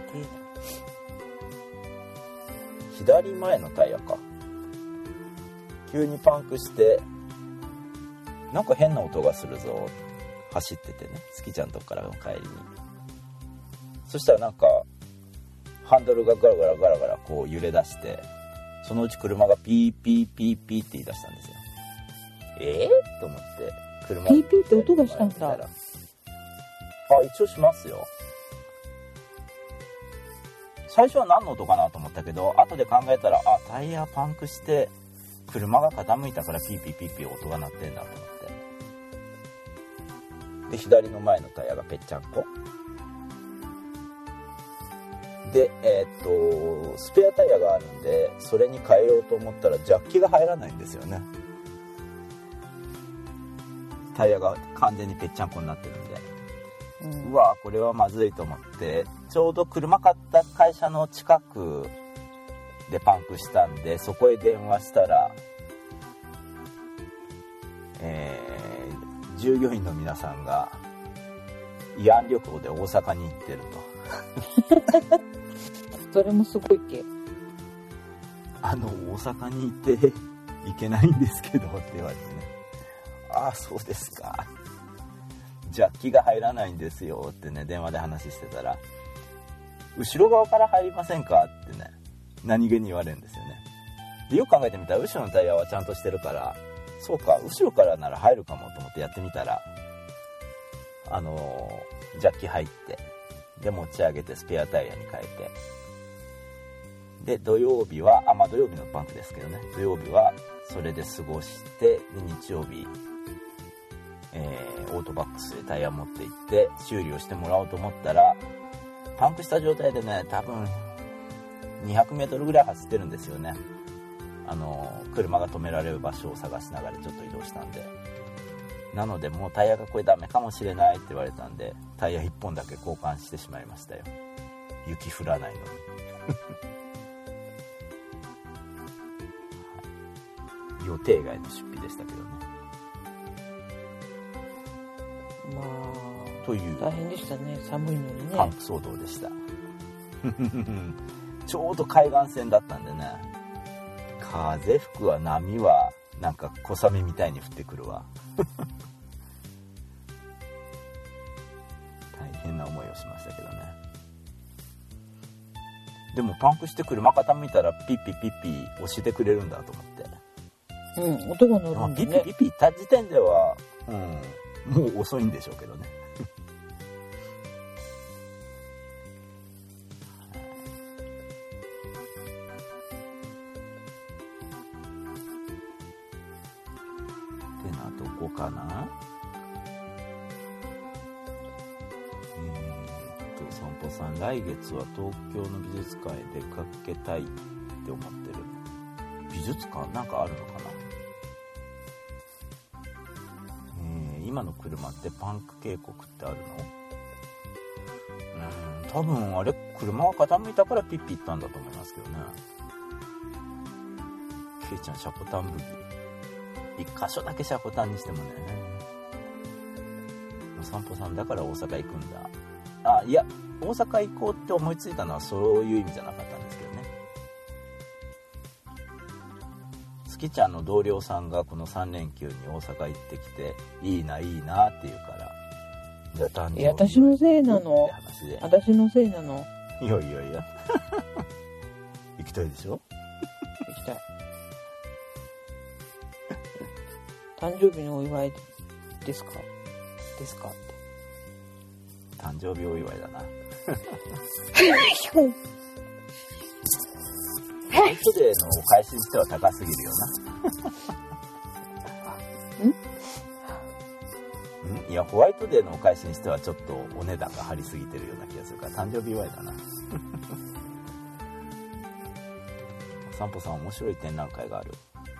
左前のタイヤか。急にパンクしてなんか変な音がするぞ、走っててね、スキちゃんとこからの帰りに。そしたらなんかハンドルがガラガラガラガラこう揺れ出して、そのうち車がピーピーピーピーって言い出したんですよ。と思って車ピーピーって音がしたんだ。 一応しますよ。最初は何の音かなと思ったけど、後で考えたら、タイヤパンクして車が傾いたからピーピーピーピー音が鳴ってんだと思って。で、左の前のタイヤがぺっちゃんこで、スペアタイヤがあるんで、それに変えようと思ったらジャッキが入らないんですよね。タイヤが完全にぺっちゃんこになってるんで、うわこれはまずいと思って、ちょうど車買った会社の近くでパンクしたんで、そこへ電話したら、従業員の皆さんが慰安旅行で大阪に行ってると。 それもすごいっけ。 大阪に行っていけないんですけどって言われてね、そうですか、ジャッキが入らないんですよってね、電話で話してたら、後ろ側から入りませんかってね、何気に言われるんですよね。で、よく考えてみたら後ろのタイヤはちゃんとしてるから、そうか、後ろからなら入るかもと思ってやってみたら、ジャッキ入って、で持ち上げてスペアタイヤに変えて、で土曜日は土曜日のパンクですけどね、土曜日はそれで過ごして、で日曜日、オートバックスでタイヤ持って行って修理をしてもらおうと思ったら、パンクした状態でね、多分200メートルぐらい走ってるんですよね。車が止められる場所を探しながらちょっと移動したんで、なのでもうタイヤがこれダメかもしれないって言われたんで、タイヤ1本だけ交換してしまいましたよ。雪降らないのに。予定外の出費でしたけどね。という大変でしたね、寒いのにね。 パンク騒動でした。ちょうど海岸線だったんでね、風吹くわ波はなんか小雨みたいに降ってくるわ。大変な思いをしましたけどね。 でもパンクして車傾いたらピッピピッピ押してくれるんだと思って、 音が乗るんだね。 ピッピピッピ言った時点では、もう遅いんでしょうけどね。ってなとこかな。散歩さん、来月は東京の美術館へ出かけたいって思ってる。美術館なんかあるのかな。今の車ってパンク警告ってあるの？多分あれ車が傾いたからピッピ行ったんだと思いますけどね。ケイちゃんシャコタン武器一箇所だけシャコタンにしてもね。お散歩さんだから大阪行くんだ。あ、いや大阪行こうって思いついたのはそういう意味じゃなかったんですけどね。月ちゃんの同僚さんがこの3連休に大阪行ってきていいないいなって言うからじゃあ誕生日私のせいなの。私のせいなの。 いやいやいや行きたいでしょ。 行きたい。誕生日のお祝いですかですかって。 誕生日お祝いだな。ホワイトデーのお返しにしては高すぎるよな。いやホワイトデーのお返しにしてはちょっとお値段が張りすぎてるような気がするから誕生日祝いだな。お散歩さん面白い展覧会がある。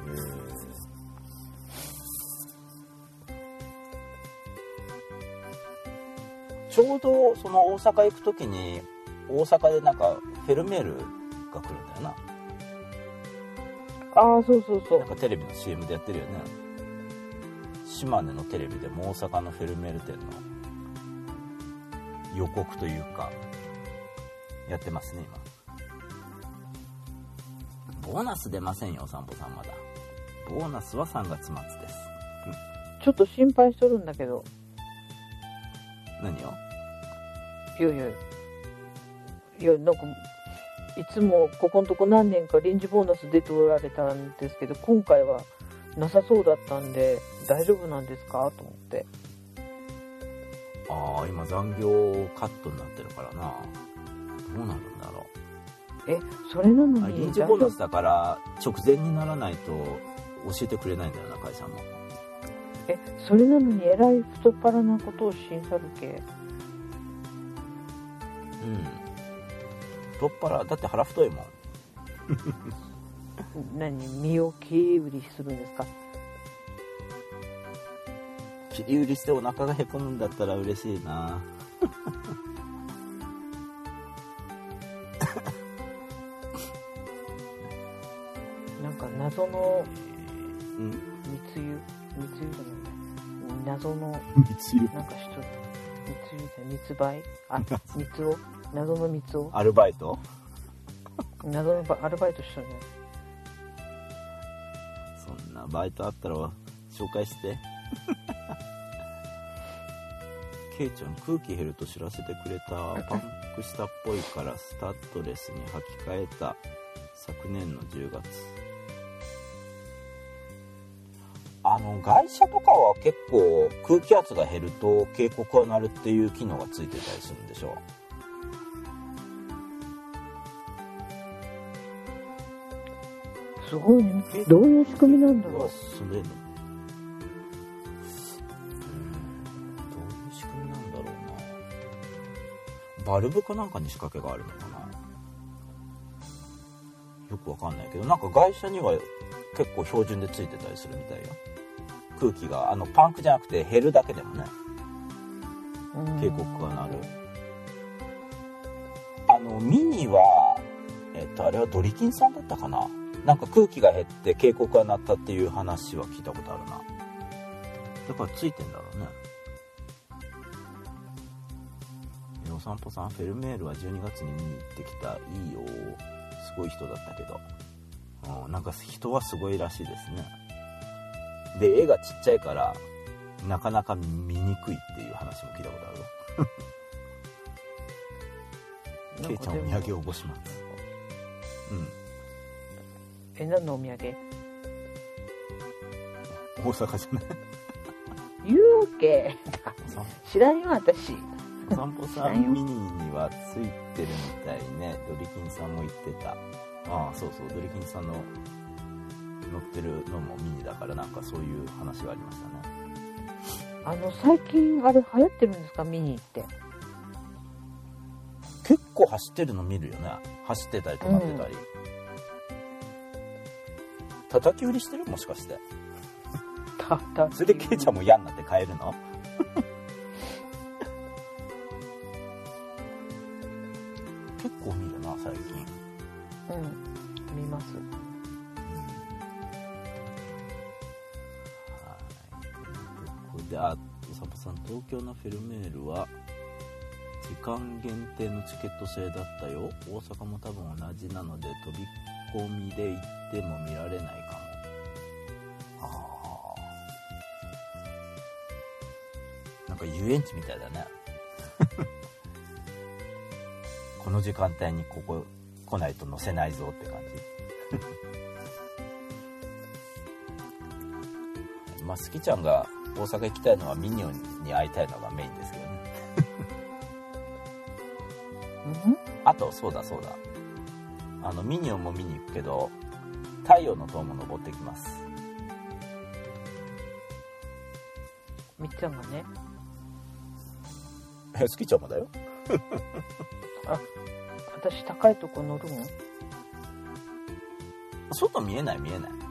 ちょうどその大阪行くときに大阪でなんかフェルメールが来るんだよな。 ああそうそうそう。 なんかテレビの CM でやってるよね。島根のテレビでも大阪のフェルメール店の予告というかやってますね今。ボーナス出ませんよお散歩さんまだ。ボーナスは3月末です。 ちょっと心配しとるんだけど。 何を？ いやなんかいつもここのとこ何年か臨時ボーナス出ておられたんですけど今回はなさそうだったんで大丈夫なんですかと思って。 ああ今残業カットになってるからな。どうなるんだろう。それなのに臨時ボーナスだから直前にならないと教えてくれないんだよな会社も。 それなのにえらい太っ腹なことをしんさるけ。 太っ腹だって腹太いもん。 何身を切り売りするんですか。 切り売りしてお腹がへこむんだったら嬉しいな。 なんか謎の密輸じゃない謎の密輸なんかしとる。密売密を謎の密をアルバイト謎のアルバイトしとるね。 そんなバイトあったら紹介してケイちゃん空気減ると知らせてくれた。パンクしたっぽいからスタッドレスに履き替えた。昨年の10月。外車とかは結構空気圧が減ると警告が鳴るっていう機能がついてたりするんでしょう。すごいね。どういう仕組みなんだろう。 どういう仕組みなんだろうな。バルブかなんかに仕掛けがあるのかな。よくわかんないけどなんか外車には結構標準でついてたりするみたいよ。空気がパンクじゃなくて減るだけでもね警告が鳴る。ミニはあれはドリキンさんだったかな。なんか空気が減って警告が鳴ったっていう話は聞いたことあるな。だからついてんだろうね。お散歩さんフェルメールは12月に見に行ってきた。いいよすごい人だったけどなんか人はすごいらしいですね。で絵がちっちゃいからなかなか見にくいっていう話も聞いたことある。ケイちゃんお土産をおごします。 何のお土産？ 大阪じゃない言うわけ知らんよ私。 お散歩さんミニにはついてるみたいね。ドリキンさんも言ってた。ああ、そうそう、ドリキンさんの乗ってるのもミニだから、なんかそういう話がありましたね。 最近あれ流行ってるんですか、ミニって。 結構走ってるの見るよね。走ってたり止まってたり、叩き売りしてる？もしかしてそれでケイちゃんも嫌になって買えるの？結構見るな最近。 見ます。 はい。で、おさんぽさん、東京のフェルメールは時間限定のチケット制だったよ。大阪も多分同じなので飛び込みで行っても見られないかも。なんか遊園地みたいだねこの時間帯にここ来ないと乗せないぞって感じまあ好きちゃんが大阪行きたいのはミニオンに会いたいのがメインですけどねあとそうだミニオンも見に行くけど太陽の塔も登ってきます。 みっちゃんがね。 好きちゃんもだよ私高いとこ乗るの？ 外見えない。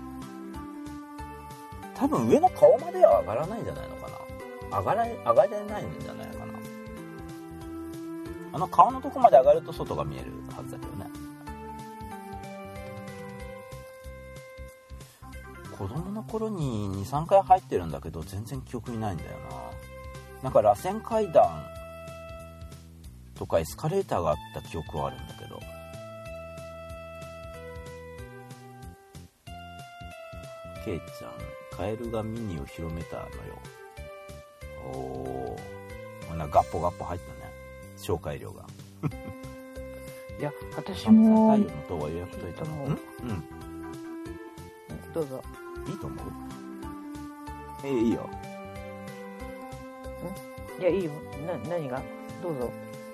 多分上の顔までは上がらないんじゃないのかな。上がれないんじゃないかな。顔のとこまで上がると外が見えるはずだけどね。子供の頃に 2,3 回入ってるんだけど全然記憶にないんだよな。なんか螺旋階段とかエスカレーターがあった記憶はあるんだけど。ケイちゃん、カエルがミニを広めたのよ。こんなガッポガッポ入ったね、紹介料がいや、私も太陽の塔は予約といたの？ どうぞ。 いいと思う？いいよ。 いや、いいよ。何が？どうぞ。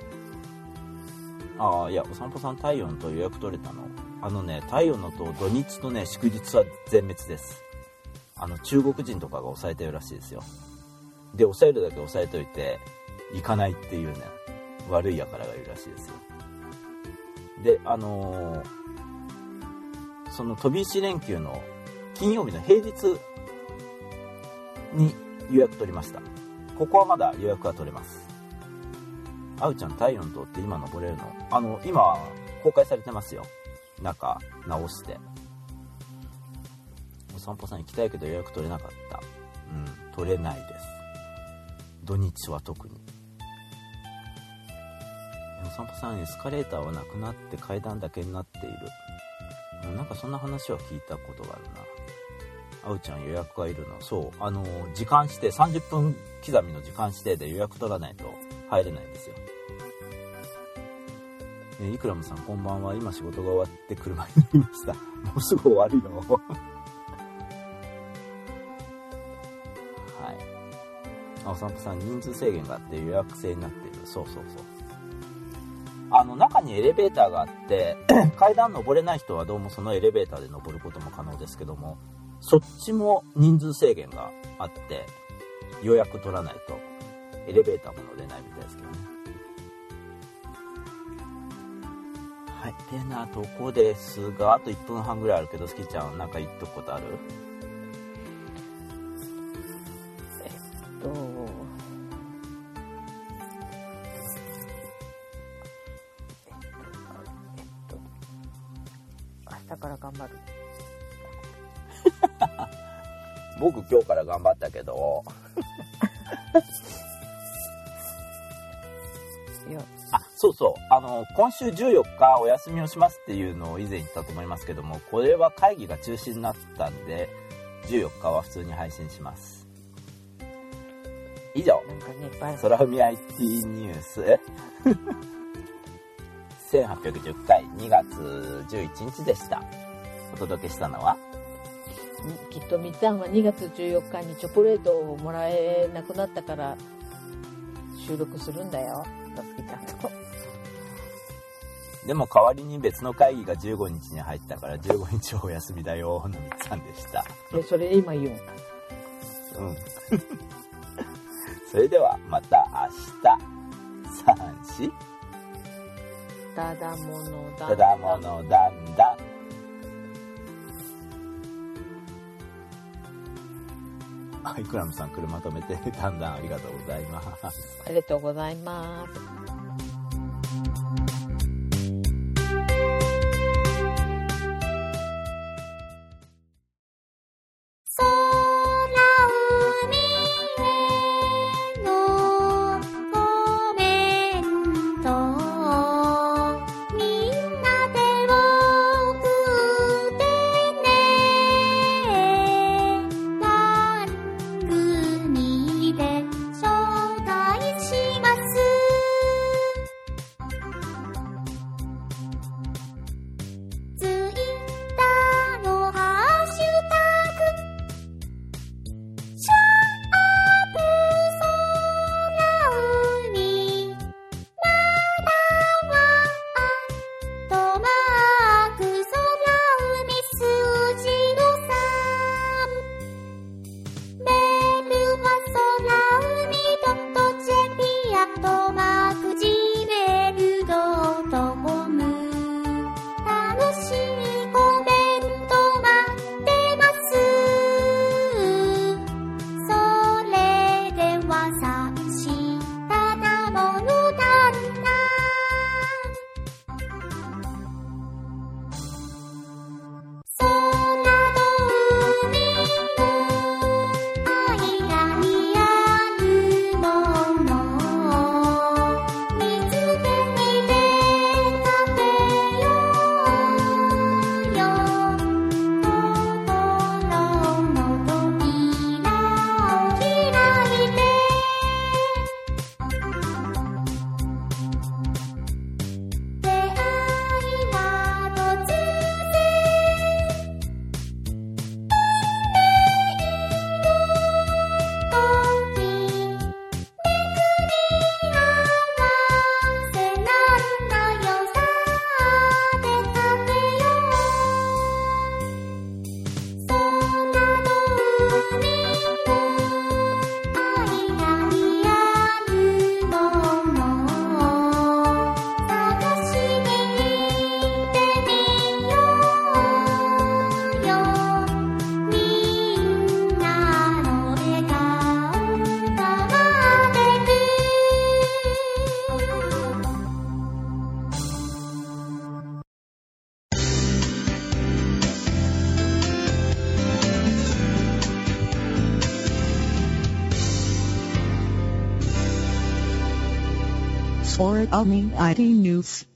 いや、お散歩さん太陽の塔予約取れたの？太陽の塔土日とね祝日は全滅です。中国人とかが抑えてるらしいですよ。で、抑えるだけ抑えといて行かないっていうね悪い輩がいるらしいですよ。で、その飛び石連休の金曜日の平日に予約取りました。ここはまだ予約は取れます。あうちゃん、太陽の塔って今登れるの？今公開されてますよ。中直して。お散歩さん行きたいけど予約取れなかった。取れないです。土日は特に。お散歩さん、エスカレーターはなくなって階段だけになっている。なんかそんな話は聞いたことがあるな。あうちゃん、予約がいるの？そう、時間指定、30分刻みの時間指定で予約取らないと入れないんですよ。イクラムさん、こんばんは。今仕事が終わって車に乗りました。もうすぐ終わるよはい。お散歩さん、人数制限があって予約制になっている。そう。中にエレベーターがあって階段登れない人はどうもそのエレベーターで登ることも可能ですけども、そっちも人数制限があって予約取らないとエレベーターも乗れないみたいですけどね。はい、てなとこですが、あと1分半ぐらいあるけど、すきちゃんなんか言っとくことある？ 明日から頑張る僕今日から頑張ったけどいや、 そう今週14日お休みをしますっていうのを以前言ったと思いますけども、これは会議が中止になったんで14日は普通に配信します。以上、 なんかね、 空海 IT ニュース 1810回2月11日でした。お届けしたのはきっとみっちゃんは2月14日にチョコレートをもらえなくなったから収録するんだよ、たつきちゃんと。 でも代わりに別の会議が15日に入ったから15日お休みだよのみっちゃんでした。 それ今言う。 それではまた明日。 ただものだんだん。 はい、クラムさん車止めてだんだんありがとうございます。 ありがとうございます。 For Alming IT News